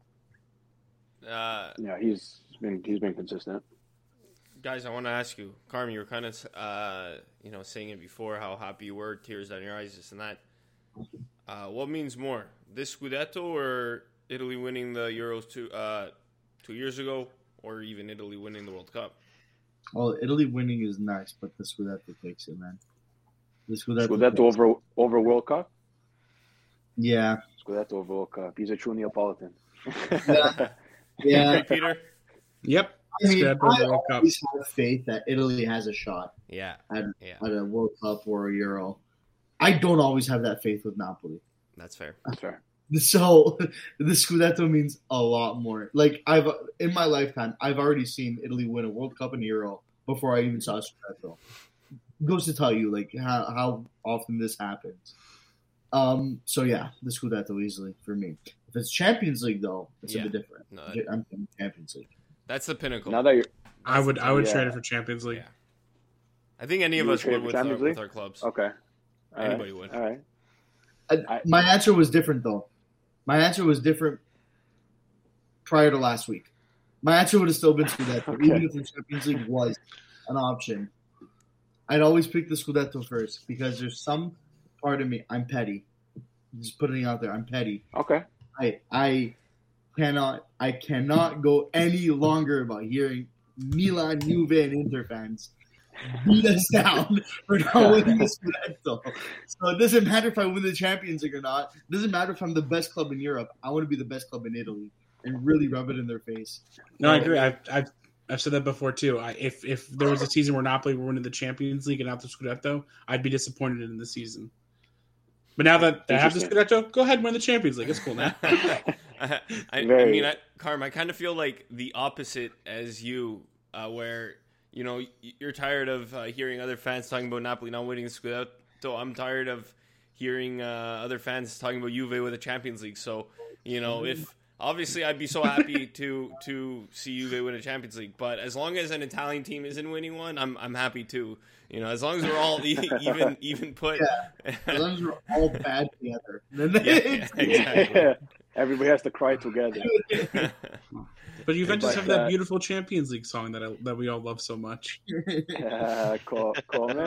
He's been consistent. Guys, I want to ask you, Carmen, you were kind of saying it before, how happy you were, tears down your eyes, this and that. What means more, this Scudetto or Italy winning the Euros 2 years ago, or even Italy winning the World Cup? Well, Italy winning is nice, but the Scudetto takes it, man. The Scudetto over World Cup? Yeah. Scudetto over World Cup. He's a true Neapolitan. Yeah. Peter? Yep. I mean, I always have faith that Italy has a shot at a World Cup or a Euro. I don't always have that faith with Napoli. That's fair. So the Scudetto means a lot more. Like, in my lifetime, I've already seen Italy win a World Cup and a Euro before I even saw a Scudetto. Goes to tell you like how often this happens. So yeah, the Scudetto easily for me. If it's Champions League though, it's a bit different. No, I'm thinking Champions League. That's the pinnacle. Now that I would trade it for Champions League. Yeah. I think any of us would with our clubs. Okay. Anybody would. All right. My answer was different though. My answer was different prior to last week. My answer would have still been Scudetto, even if the Champions League was an option. I'd always pick the Scudetto first because there's some part of me, I'm petty. Just putting it out there, I'm petty. Okay. I cannot go any longer about hearing Milan, Juve, and Inter fans beat us down for not winning the Scudetto. So it doesn't matter if I win the Champions League or not. It doesn't matter if I'm the best club in Europe. I want to be the best club in Italy and really rub it in their face. No, I agree. I've said that before too. If there was a season where Napoli were winning the Champions League and not the Scudetto, I'd be disappointed in the season. But now that they have the Scudetto, go ahead and win the Champions League. It's cool now. Carm, I kind of feel like the opposite as you, where you're tired of hearing other fans talking about Napoli not winning the Scudetto. I'm tired of hearing other fans talking about Juve with the Champions League. So, if obviously I'd be so happy to see Juve win a Champions League, but as long as an Italian team isn't winning one, I'm happy too. As long as we're all even put. Yeah. As long as we're all bad together. Exactly. Yeah. Everybody has to cry together. But Juventus have that beautiful Champions League song that we all love so much. Come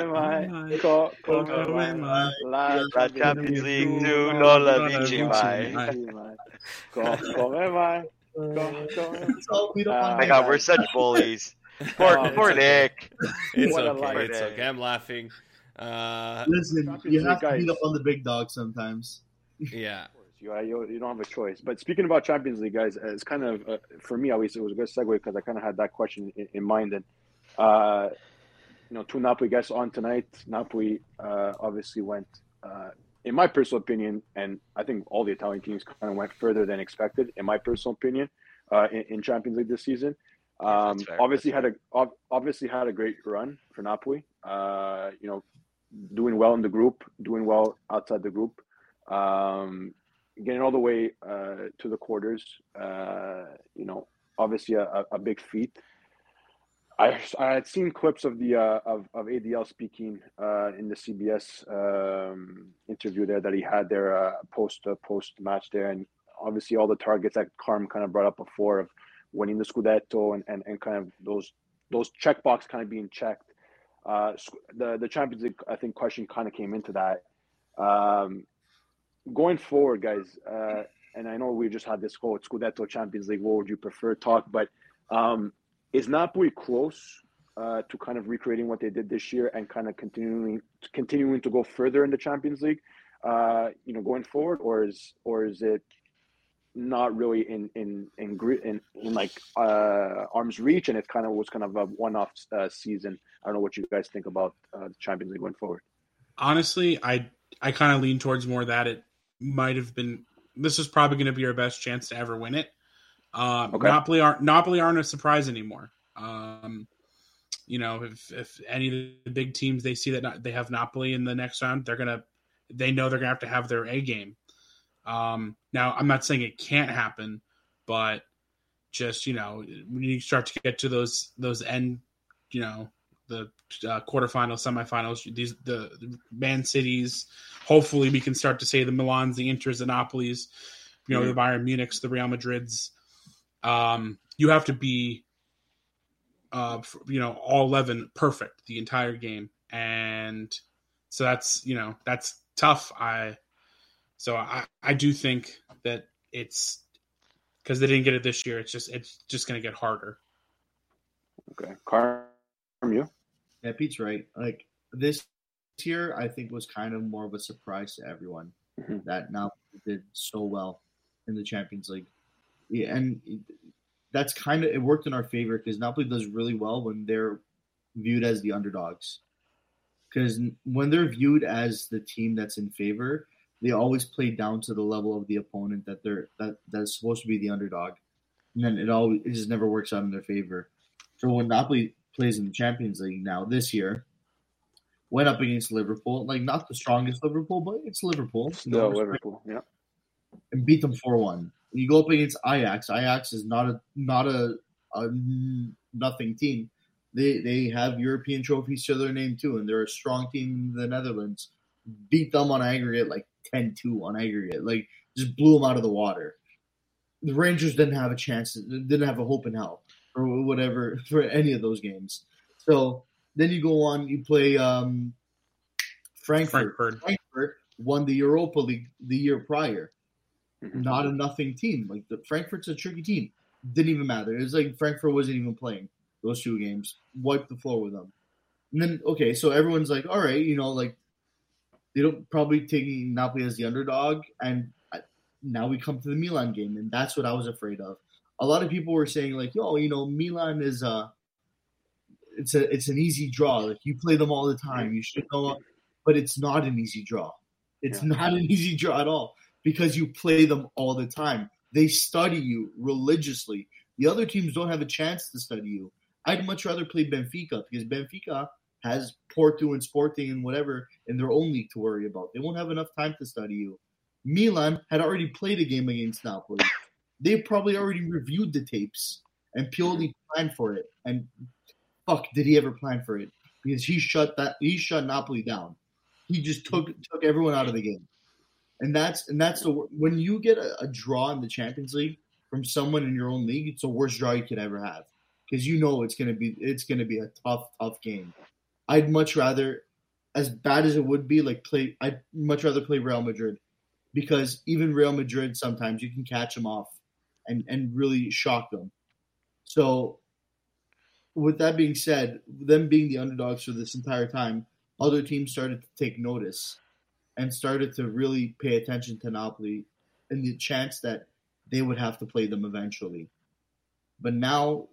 mai la Champions League tu non la vinci mai. Come mai. Oh my God, we're such bullies. Poor Nick. It's okay. I'm laughing. Listen, you have to beat up on the big dog sometimes. Yeah. You don't have a choice. But speaking about Champions League, guys, it's kind of, for me at least, it was a good segue because I kind of had that question in mind. And, two Napoli guests on tonight. Napoli obviously went, in my personal opinion, and I think all the Italian teams kind of went further than expected, in my personal opinion, in Champions League this season. Obviously had a great run for Napoli. Doing well in the group, doing well outside the group. Getting all the way to the quarters, obviously a big feat. I had seen clips of the of ADL speaking in the CBS interview there that he had there post match there, and obviously all the targets that Carm kind of brought up before of winning the Scudetto and kind of those checkbox kind of being checked. The Champions League, I think, question kind of came into that. Going forward, guys, and I know we just had this whole Scudetto Champions League, what would you prefer talk, but is Napoli close to kind of recreating what they did this year and kind of continuing to go further in the Champions League, going forward, or is it not really in like arm's reach, and it kind of was kind of a one-off season? I don't know what you guys think about the Champions League going forward. Honestly, I kind of lean towards more that it might have been. This is probably going to be our best chance to ever win it. Okay. Napoli aren't a surprise anymore. If any of the big teams they see that they have Napoli in the next round, they know they're gonna have their A game. Now I'm not saying it can't happen, but just when you start to get to those end, the quarterfinals, semifinals, the Man Cities. Hopefully, we can start to say the Milans, the Inters, the Napolis, the Bayern Munichs, the Real Madrids. You have to be, all 11 perfect the entire game, and so that's tough. I do think that it's because they didn't get it this year. It's just going to get harder. Okay, Carm, you? Yeah, Pete's right. Like this year, I think was kind of more of a surprise to everyone that Napoli did so well in the Champions League. Yeah, and that's kind of it worked in our favor because Napoli does really well when they're viewed as the underdogs. Because when they're viewed as the team that's in favor, they always play down to the level of the opponent that's supposed to be the underdog, and then it just never works out in their favor. So when Napoli plays in the Champions League now this year, went up against Liverpool, like not the strongest Liverpool, but it's Liverpool. Still Liverpool, yeah, and beat them 4-1. You go up against Ajax. Ajax is not a nothing team. They have European trophies to their name too, and they're a strong team in the Netherlands. Beat them on aggregate like 10-2 on aggregate, like just blew them out of the water. The Rangers didn't have a chance, didn't have a hope in hell or whatever for any of those games. So then you go on, you play Frankfurt. Frankfurt won the Europa League the year prior. not a nothing team. Like Frankfurt's a tricky team. Didn't even matter. It was like Frankfurt wasn't even playing those 2 games. Wiped the floor with them. And then, okay, so everyone's like, all right, like they don't probably taking Napoli as the underdog. And now we come to the Milan game, and that's what I was afraid of. A lot of people were saying like, Milan is it's an easy draw. Like you play them all the time. You should know, but it's not an easy draw. It's not an easy draw at all because you play them all the time. They study you religiously. The other teams don't have a chance to study you. I'd much rather play Benfica because Benfica has Porto and Sporting and whatever in their own league to worry about. They won't have enough time to study you. Milan had already played a game against Napoli. They probably already reviewed the tapes and Pioli planned for it. And fuck, did he ever plan for it? Because he shut Napoli down. He just took everyone out of the game. And that's when you get a draw in the Champions League from someone in your own league, it's the worst draw you could ever have because it's gonna be a tough game. I'd much rather, as bad as it would be, I'd much rather play Real Madrid because even Real Madrid sometimes you can catch them off and really shock them. So with that being said, them being the underdogs for this entire time, other teams started to take notice and started to really pay attention to Napoli and the chance that they would have to play them eventually. But now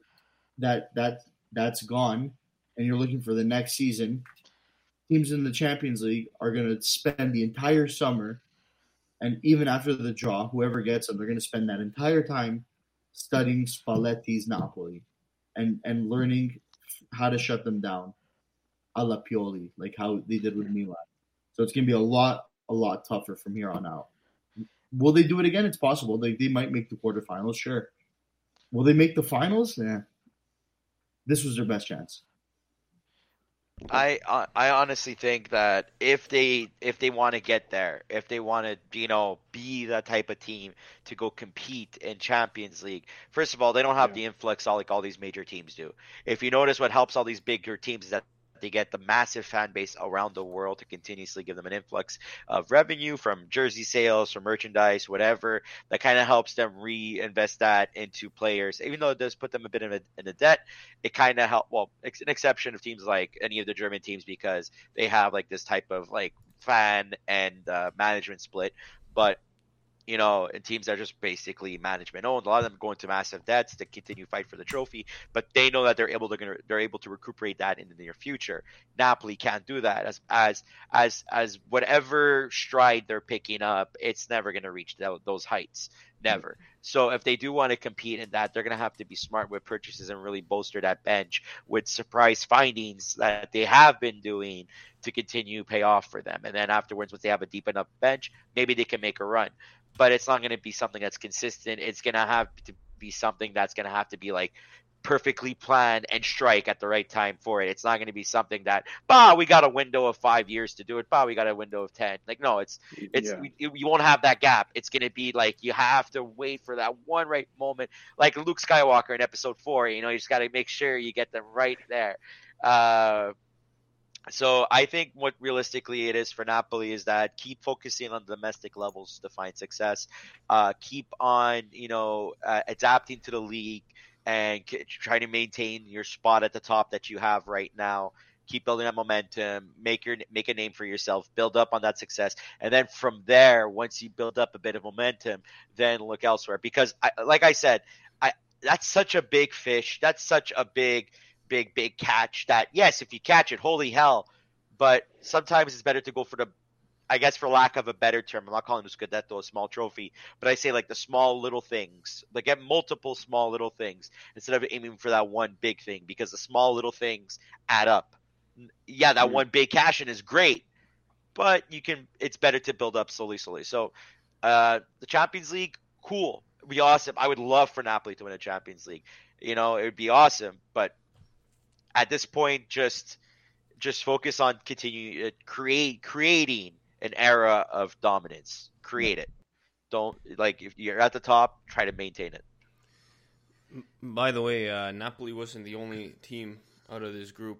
that's gone and you're looking for the next season, teams in the Champions League are going to spend the entire summer, and even after the draw, whoever gets them, they're going to spend that entire time studying Spalletti's Napoli and learning how to shut them down a la Pioli, like how they did with Milan. So it's going to be a lot tougher from here on out. Will they do it again? It's possible. They might make the quarterfinals, sure. Will they make the finals? Yeah. This was their best chance. I honestly think that if they want to get there, if they want to be the type of team to go compete in Champions League, first of all, they don't have the influx like all these major teams do. If you notice, what helps all these bigger teams is that they get the massive fan base around the world to continuously give them an influx of revenue from jersey sales, from merchandise, whatever. That kind of helps them reinvest that into players. Even though it does put them a bit in a debt, it kind of helps. Well, it's an exception of teams like any of the German teams because they have like this type of like fan and management split. But and teams that are just basically management owned. A lot of them go into massive debts to continue fight for the trophy, but they know that they're able to recuperate that in the near future. Napoli can't do that. As whatever stride they're picking up, it's never going to reach those heights. Never. So if they do want to compete in that, they're going to have to be smart with purchases and really bolster that bench with surprise findings that they have been doing to continue pay off for them. And then afterwards, once they have a deep enough bench, maybe they can make a run. But it's not going to be something that's consistent. It's going to have to be something that's going to have to be like perfectly planned and strike at the right time for it. It's not going to be something that, we got a window of 5 years to do it. We got a window of 10. Like, no, you won't have that gap. It's going to be like, you have to wait for that one right moment. Like Luke Skywalker in episode 4, you just got to make sure you get them right there. So I think what realistically it is for Napoli is that keep focusing on domestic levels to find success. Keep on, adapting to the league and try to maintain your spot at the top that you have right now. Keep building that momentum, make a name for yourself, build up on that success. And then from there, once you build up a bit of momentum, then look elsewhere. Because like I said, that's such a big fish. That's such a big catch that, yes, if you catch it, holy hell. But sometimes it's better to go for I guess for lack of a better term, I'm not calling the Scudetto a small trophy, but I say like the small little things, like get multiple small little things instead of aiming for that one big thing, because the small little things add up. Yeah, that one big cash in is great, but it's better to build up slowly. So the Champions League, cool. It'd be awesome. I would love for Napoli to win a Champions League. It would be awesome, but at this point, just focus on continuing creating an era of dominance. Create it. Don't, like, if you're at the top, try to maintain it. By the way, Napoli wasn't the only team out of this group.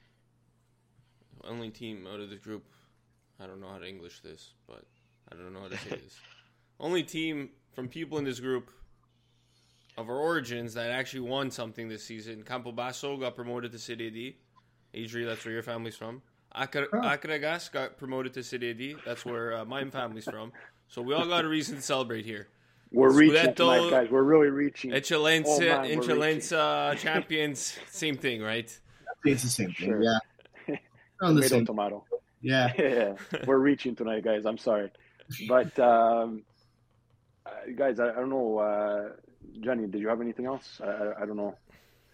I don't know how to English this, but I don't know how to say this. only team from people in this group of our origins that actually won something this season. Campobasso got promoted to Serie D. Adri, that's where your family's from. Acragas got promoted to Serie D. That's where my family's from. So we all got a reason to celebrate here. We're reaching tonight, guys. We're really reaching. Eccellenza champions, same thing, right? It's the same thing, sure. Yeah. Tomato. Yeah. Yeah. We're reaching tonight, guys. I'm sorry. But, guys, I don't know. Johnny, did you have anything else? I don't know.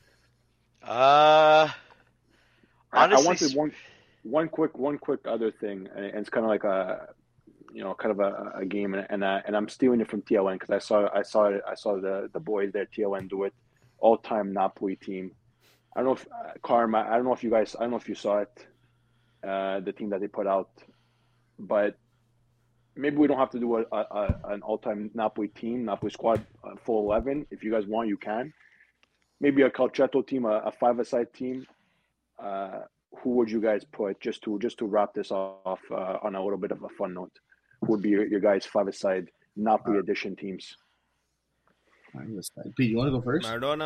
Honestly, I wanted one quick other thing, and it's kind of like a game, and I'm stealing it from TLN because I saw the boys there, TLN, do it. All-time Napoli team. I don't know if Carm. I don't know if you saw it, the team that they put out, but maybe we don't have to do an all-time Napoli squad, full 11. If you guys want, you can. Maybe a Calcetto team, a five-a-side team. Who would you guys put just to wrap this off on a little bit of a fun note? Who would be your guys' five-a-side Napoli edition teams? Pete, you want to go first? Maradona.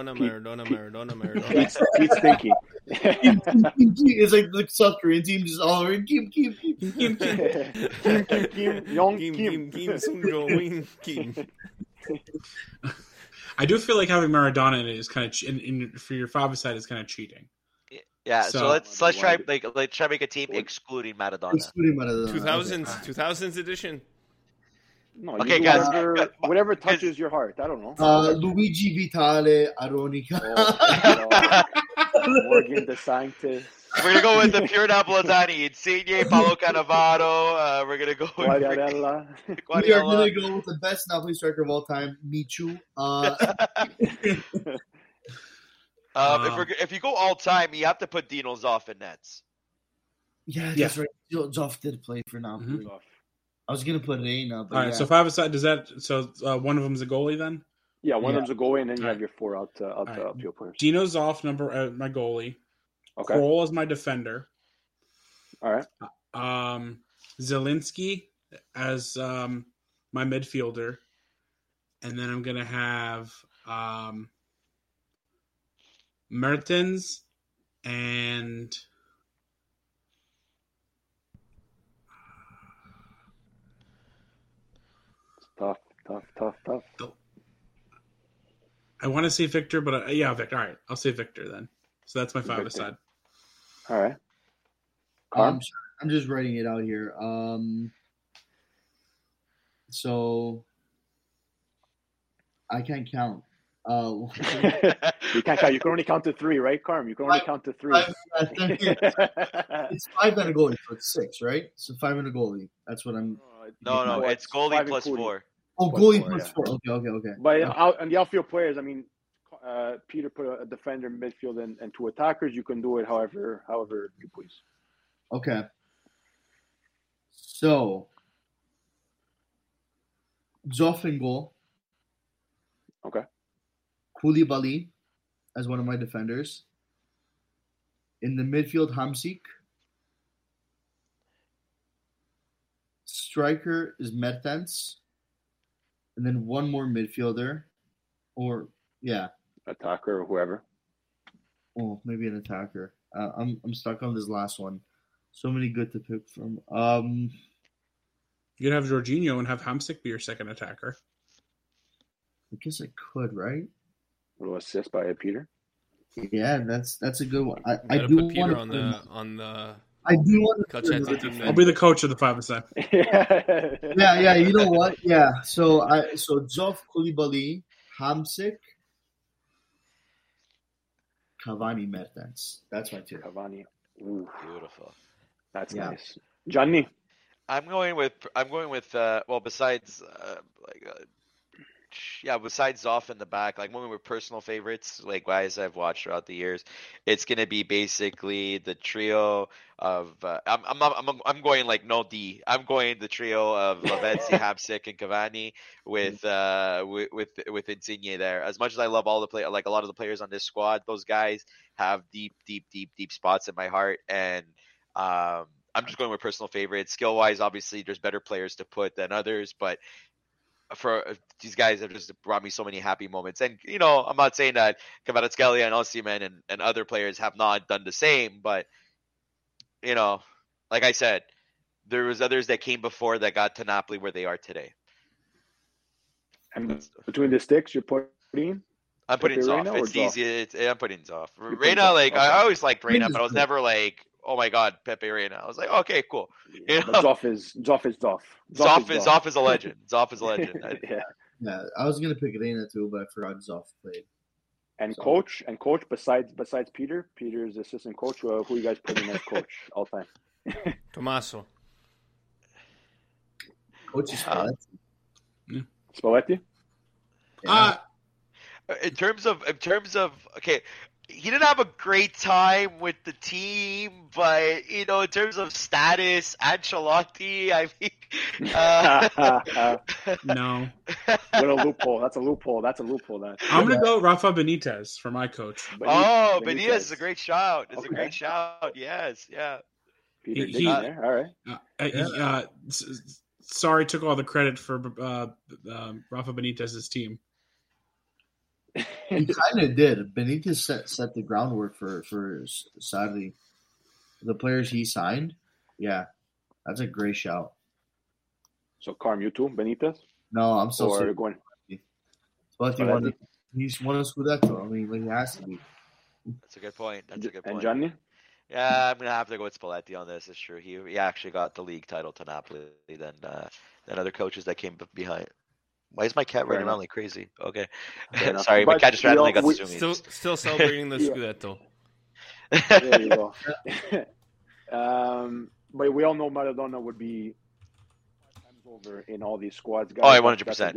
Pete's thinking. It's like the South Korean team just all over. Kim. I do feel like having Maradona in it is kind of for your five-a-side is kind of cheating. Yeah, so let's try make a team excluding Maradona. 2000s edition. No, okay, guys. Whatever touches your heart. I don't know. Luigi Vitale, Aronica. Morgan De Sanctis. We're gonna go with the pure Napolitani. Insigne, Paolo Cannavaro. We're gonna go with Quagliarella. We are gonna go with the best Napoli striker of all time, Michu. If you go all time, you have to put Dino Zoff in nets. Yeah, that's right. Zoff did play for Napoli. Mm-hmm. I was gonna put Reina. All right, so five-a-side. Does that? So one of them is a goalie then? Yeah, one of them's a goalie, and then you have your four outfield players. Dino Zoff, my goalie. Okay. Kroll is my defender. All right. Zielinski as my midfielder, and then I'm gonna have Mertens and Tough. I want to say Victor, but Victor. All right, I'll say Victor then. So that's my five-a-side. All right. I'm just writing it out here. So I can't count. You can't count. You can only count to three, right, Carm? You can only count to three. It's 5 and a goalie, so it's 6, right? So 5 and a goalie. That's what I'm. No, it's goalie plus 4. Oh, goalie plus 4. Okay. But on the outfield players, I mean, Peter put a defender, midfield, and 2 attackers. You can do it however you please. Okay. So, Zoff in goal. Okay. Koulibaly as one of my defenders. In the midfield, Hamsik. Striker is Mertens. And then one more midfielder. Attacker or whoever. Oh, maybe an attacker. I'm stuck on this last one. So many good to pick from. You can have Jorginho and have Hamsik be your second attacker. I guess I could, right? A little assist by Peter. Yeah, that's a good one. I do put Peter want on the. I do want to. I'll be the coach of the five-a-side. Yeah. You know what? Yeah. So Zoff, Koulibaly, Hamsik, Cavani, Mertens. That's my two. Cavani. Ooh. Beautiful. That's nice. Johnny. I'm going with besides Zoff in the back, like one of my personal favorites, like guys I've watched throughout the years, it's gonna be basically the trio of I'm going like no D. I'm going the trio of Lavezzi, Hamsik, and Cavani with Insigne there. As much as I love all the like a lot of the players on this squad, those guys have deep spots in my heart, and I'm just going with personal favorites. Skill wise, obviously, there's better players to put than others, but these guys have just brought me so many happy moments. And I'm not saying that Kvaratskhelia and Osimhen and other players have not done the same, but like I said, there was others that came before that got to Napoli where they are today. And between the sticks, you're putting. I'm putting Zoff. It's easy. I'm putting Zoff. Reina, okay. I always liked Reina, but I was never like, oh my god, Pepe Reina. I was like, okay, cool. Zoff is Zoff. Zoff is a legend. Zoff is a legend. Yeah, I was gonna pick Reina too, but I forgot Zoff played. And coach, besides Peter's assistant coach, who you guys putting as coach all time? Tommaso. Coach is Spalletti. Spalletti? Yeah. In terms of okay, he didn't have a great time with the team, but in terms of status, Ancelotti, I mean, no. What a loophole! That's a loophole. Then I'm gonna go Rafa Benitez for my coach. Benitez is a great shout. It's a great shout. Yes, yeah. All right. Sorry, took all the credit for Rafa Benitez's team. He kind of did. Benitez set the groundwork for sadly the players he signed. Yeah, that's a great shout. So, Carm, you too, Benitez? No, I'm still going. Spalletti he's won a Scudetto. I mean, he has to be. That's a good point. And Gianni? Yeah, I'm gonna have to go with Spalletti on this. It's true. He actually got the league title to Napoli than other coaches that came behind. Why is my cat running around like crazy? Okay. Sorry, my cat just randomly got the zoomies. Still celebrating the Scudetto. There you go. But we all know Maradona would be 5 times over in all these squads. Guys. Oh, 100%.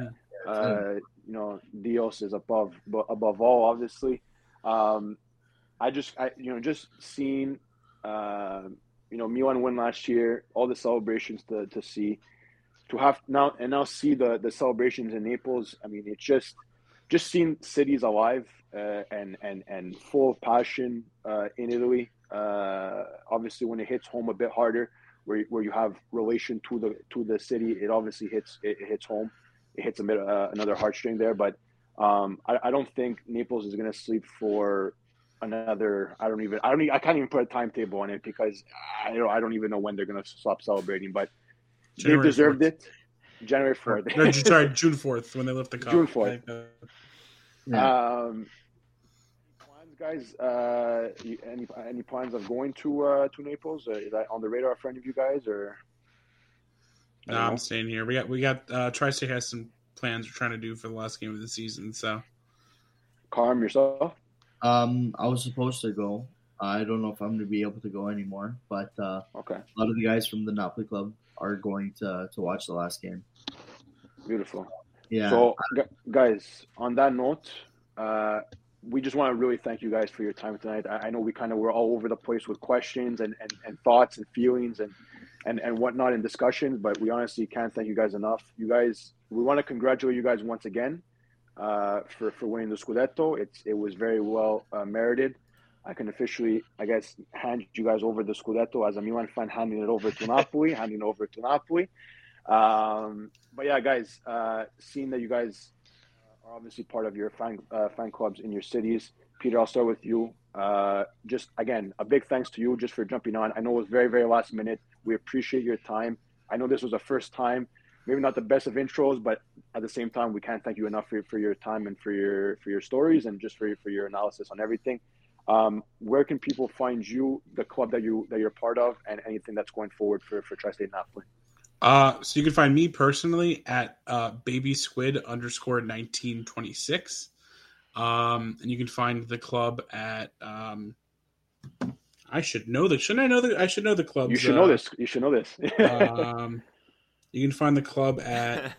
Dios is above all, obviously. Just seeing, Milan win last year, all the celebrations to see. To have now see the celebrations in Naples. I mean, it's just seeing cities alive and full of passion in Italy. Obviously, when it hits home a bit harder, where you have relation to the city, it obviously hits home. It hits a bit another heartstring there. But I don't think Naples is going to sleep for another. I can't even put a timetable on it because I don't even know when they're going to stop celebrating. But they deserved it. January 4th. No, sorry, June 4th when they lift the cup. June 4th. Plans, guys? Any plans of going to Naples? Is that on the radar for any of you guys? Or no, I'm staying here. We got Tri-State has some plans we're trying to do for the last game of the season. So, Carm, yourself? I was supposed to go. I don't know if I'm going to be able to go anymore, but okay. A lot of the guys from the Napoli club are going to watch the last game. Beautiful. Yeah. So, guys, on that note, we just want to really thank you guys for your time tonight. I know we kind of were all over the place with questions and thoughts and feelings and whatnot in discussions, but we honestly can't thank you guys enough. You guys, we want to congratulate you guys once again for winning the Scudetto. It was very well merited. I can officially, I guess, hand you guys over the Scudetto as a Milan fan, handing it over to Napoli. But yeah, guys, seeing that you guys are obviously part of your fan clubs in your cities. Peter, I'll start with you. Just, again, a big thanks to you just for jumping on. I know it was very, very last minute. We appreciate your time. I know this was the first time, maybe not the best of intros, but at the same time, we can't thank you enough for your time and for your stories and just for your analysis on everything. Where can people find you, the club that you're part of, and anything that's going forward for Tri-State Napoli? So you can find me personally at babysquid_1926. And you can find the club at I should know the club. You should know this. You can find the club at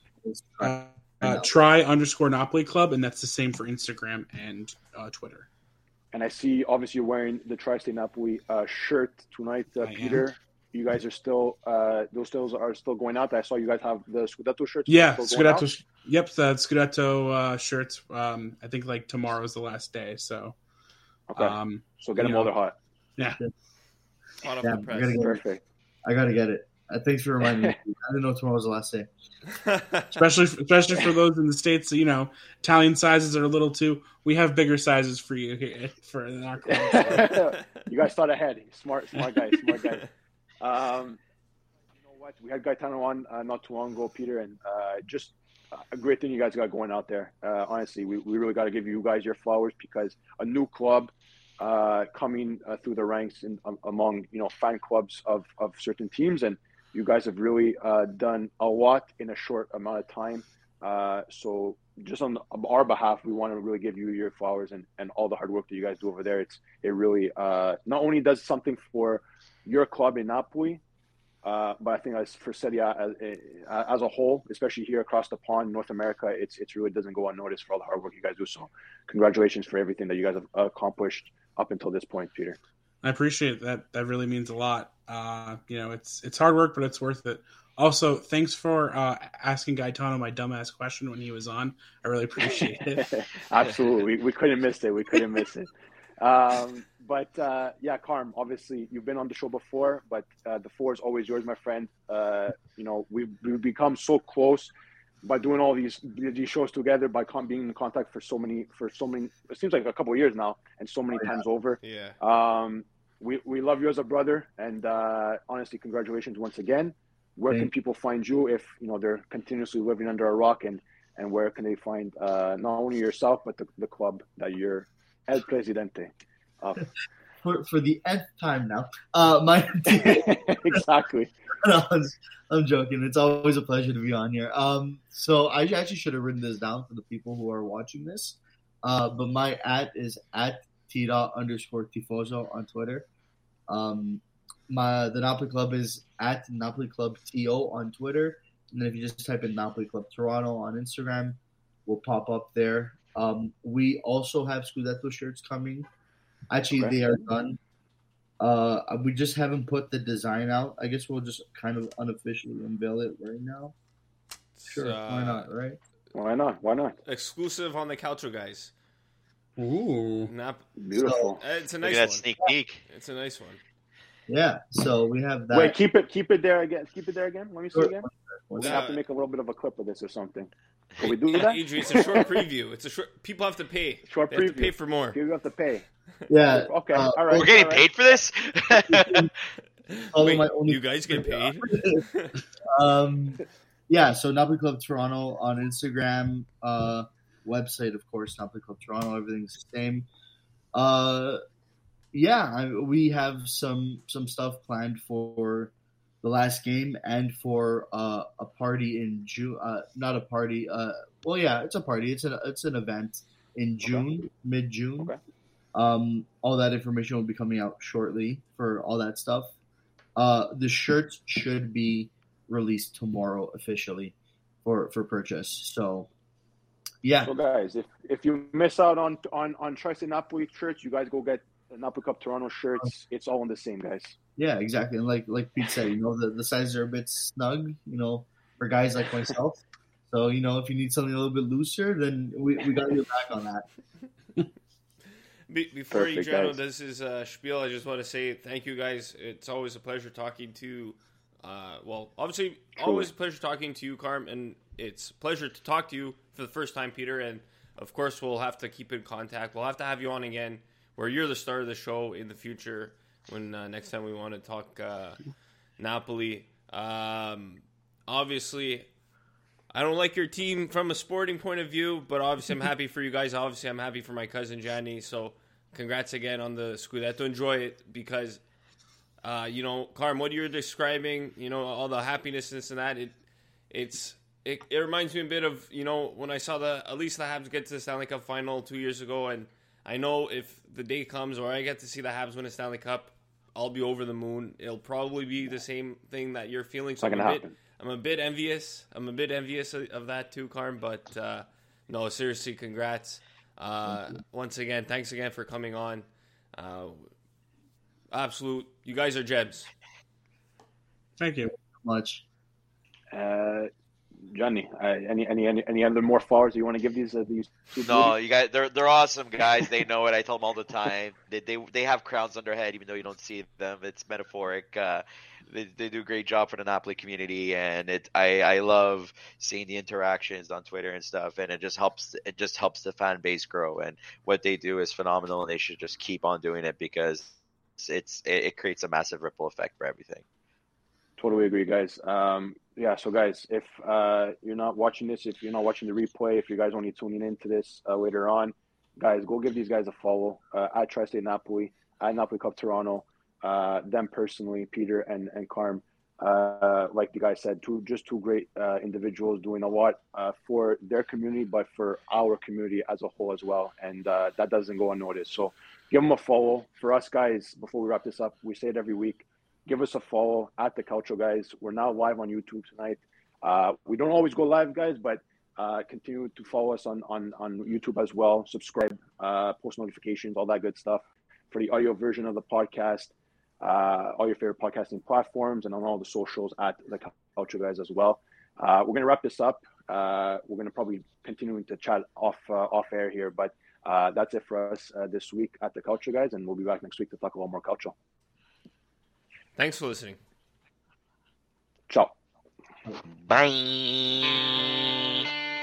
try_Napoli club, and that's the same for Instagram and Twitter. And I see, obviously, you're wearing the Tri-State Napoli shirt tonight, Peter. You guys are still those stills are still going out. I saw you guys have the Scudetto shirts. Yeah, Scudetto. Yep, the Scudetto shirts. I think like tomorrow's the last day. So, okay. So get them while they're hot. Yeah. Perfect. I gotta get it. Thanks for reminding me. I didn't know tomorrow was the last day. especially for those in the States, Italian sizes are a little too. We have bigger sizes for you here for in our club. You guys thought ahead. Smart guys. You know what? We had Gaetano on not too long ago, Peter, and just a great thing you guys got going out there. Honestly, we really got to give you guys your flowers because a new club coming through the ranks among fan clubs of certain teams, and you guys have really done a lot in a short amount of time. So just on our behalf, we want to really give you your flowers and all the hard work that you guys do over there. It really not only does something for your club in Napoli, but I think as for Serie A as a whole, especially here across the pond, North America, it really doesn't go unnoticed for all the hard work you guys do. So congratulations for everything that you guys have accomplished up until this point, Peter. I appreciate that. That really means a lot. It's hard work, but it's worth it. Also, thanks for asking Gaetano my dumbass question when he was on. I really appreciate it. Absolutely. We couldn't miss it. Yeah, Carm, obviously you've been on the show before, but the floor is always yours, my friend. We've become so close by doing all these shows together, by being in contact for so many, it seems like a couple of years now, and so many times over. Yeah. We love you as a brother, and honestly, congratulations once again. Where can people find you if they're continuously living under a rock, and where can they find not only yourself but the club that you're El Presidente of? For the nth time now. Exactly. No, I'm joking. It's always a pleasure to be on here. So I actually should have written this down for the people who are watching this. But my @ is @Tira_Tifoso on Twitter. The Napoli Club is @Napoli Club TO on Twitter. And then if you just type in Napoli Club Toronto on Instagram, we'll pop up there. We also have Scudetto shirts coming. Actually, They are done. We just haven't put the design out. I guess we'll just kind of unofficially unveil it right now. Sure, why not, right? Why not? Exclusive on the Calcio guys. Ooh. Beautiful. It's a nice Look at that one. sneak peek. It's a nice one. Yeah, so we have that. Wait, keep it there again. Keep it there again. Let me see again. We're gonna have to Yeah. make a little bit of a clip of this or something. Can we do that? Adrian, it's a short preview. People have to pay. Short They have to preview. pay for more. You have to pay. Yeah. Okay. All right. We're getting all right. paid for this? Wait, my only you guys get paid? Yeah, so Napoli Club Toronto on Instagram, website, of course, Napoli Club Toronto, everything's the same. We have some stuff planned for the last game and for a party in June. Not a party. It's a party. It's an event in June, mid-June. Okay. All that information will be coming out shortly for all that stuff. The shirts should be released tomorrow officially for purchase. So, yeah. So guys, if you miss out on Trice Napoli shirts, you guys go get the Napoli Cup Toronto shirts. It's all in the same, guys. Yeah, exactly. And like Pete said, the sizes are a bit snug, for guys like myself. So, if you need something a little bit looser, then we got your back on that. Before Perfect, Adriano guys. does his spiel, I just want to say thank you guys. It's always a pleasure talking to, obviously, always a pleasure talking to you, Carm, and it's a pleasure to talk to you for the first time, Peter. And of course, we'll have to keep in contact. We'll have to have you on again, where you're the star of the show in the future. When next time we want to talk Napoli, obviously. I don't like your team from a sporting point of view, but obviously I'm happy for you guys. Obviously, I'm happy for my cousin Gianni. So, congrats again on the Scudetto. Enjoy it because, Carm, what you're describing, all the happiness and this and that, it reminds me a bit of, when I saw at least the Habs get to the Stanley Cup final 2 years ago. And I know if the day comes where I get to see the Habs win a Stanley Cup, I'll be over the moon. It'll probably be the same thing that you're feeling. So It's not gonna happen. I'm a bit envious. of that too, Carm. But no, seriously, congrats. Once again, thanks again for coming on. Absolute, you guys are gems. Thank you. Much. Johnny, any other more flowers you want to give these No, you guys, they're awesome guys. They know it. I tell them all the time. They have crowns on their head, even though you don't see them. It's metaphoric. They do a great job for the Napoli community, and I love seeing the interactions on Twitter and stuff, and it just helps the fan base grow. And what they do is phenomenal, and they should just keep on doing it because it creates a massive ripple effect for everything. Totally agree, guys. So guys, if you're not watching this, if you're not watching the replay, if you guys only tuning into this later on, guys, go give these guys a follow at Tri-State Napoli, at Napoli Cup Toronto, them personally, Peter and Carm. Like the guy said, two great individuals doing a lot for their community, but for our community as a whole as well. And that doesn't go unnoticed. So give them a follow. For us, guys, before we wrap this up, we say it every week. Give us a follow at The Calcio Guys. We're now live on YouTube tonight. We don't always go live, guys, but continue to follow us on YouTube as well. Subscribe, post notifications, all that good stuff. For the audio version of the podcast, all your favorite podcasting platforms, and on all the socials at The Calcio Guys as well. We're going to wrap this up. We're going to probably continue to chat off air here, but that's it for us this week at The Calcio Guys, and we'll be back next week to talk a lot more calcio. Thanks for listening. Ciao. Bye.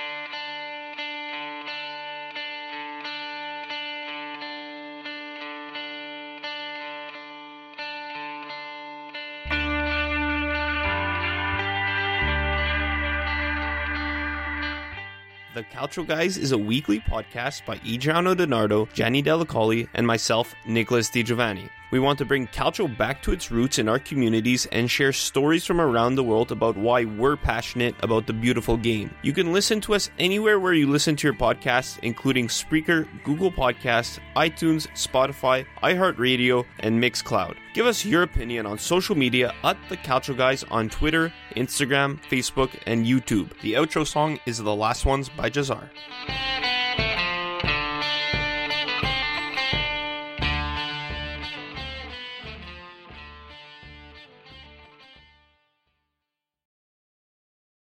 The Calcio Guys is a weekly podcast by Adriano DiNardo, Gianni Delacoli, and myself, Nicholas DiGiovanni. We want to bring calcio back to its roots in our communities and share stories from around the world about why we're passionate about the beautiful game. You can listen to us anywhere where you listen to your podcasts, including Spreaker, Google Podcasts, iTunes, Spotify, iHeartRadio, and Mixcloud. Give us your opinion on social media at The Calcio Guys on Twitter, Instagram, Facebook, and YouTube. The outro song is The Last Ones by Jazar.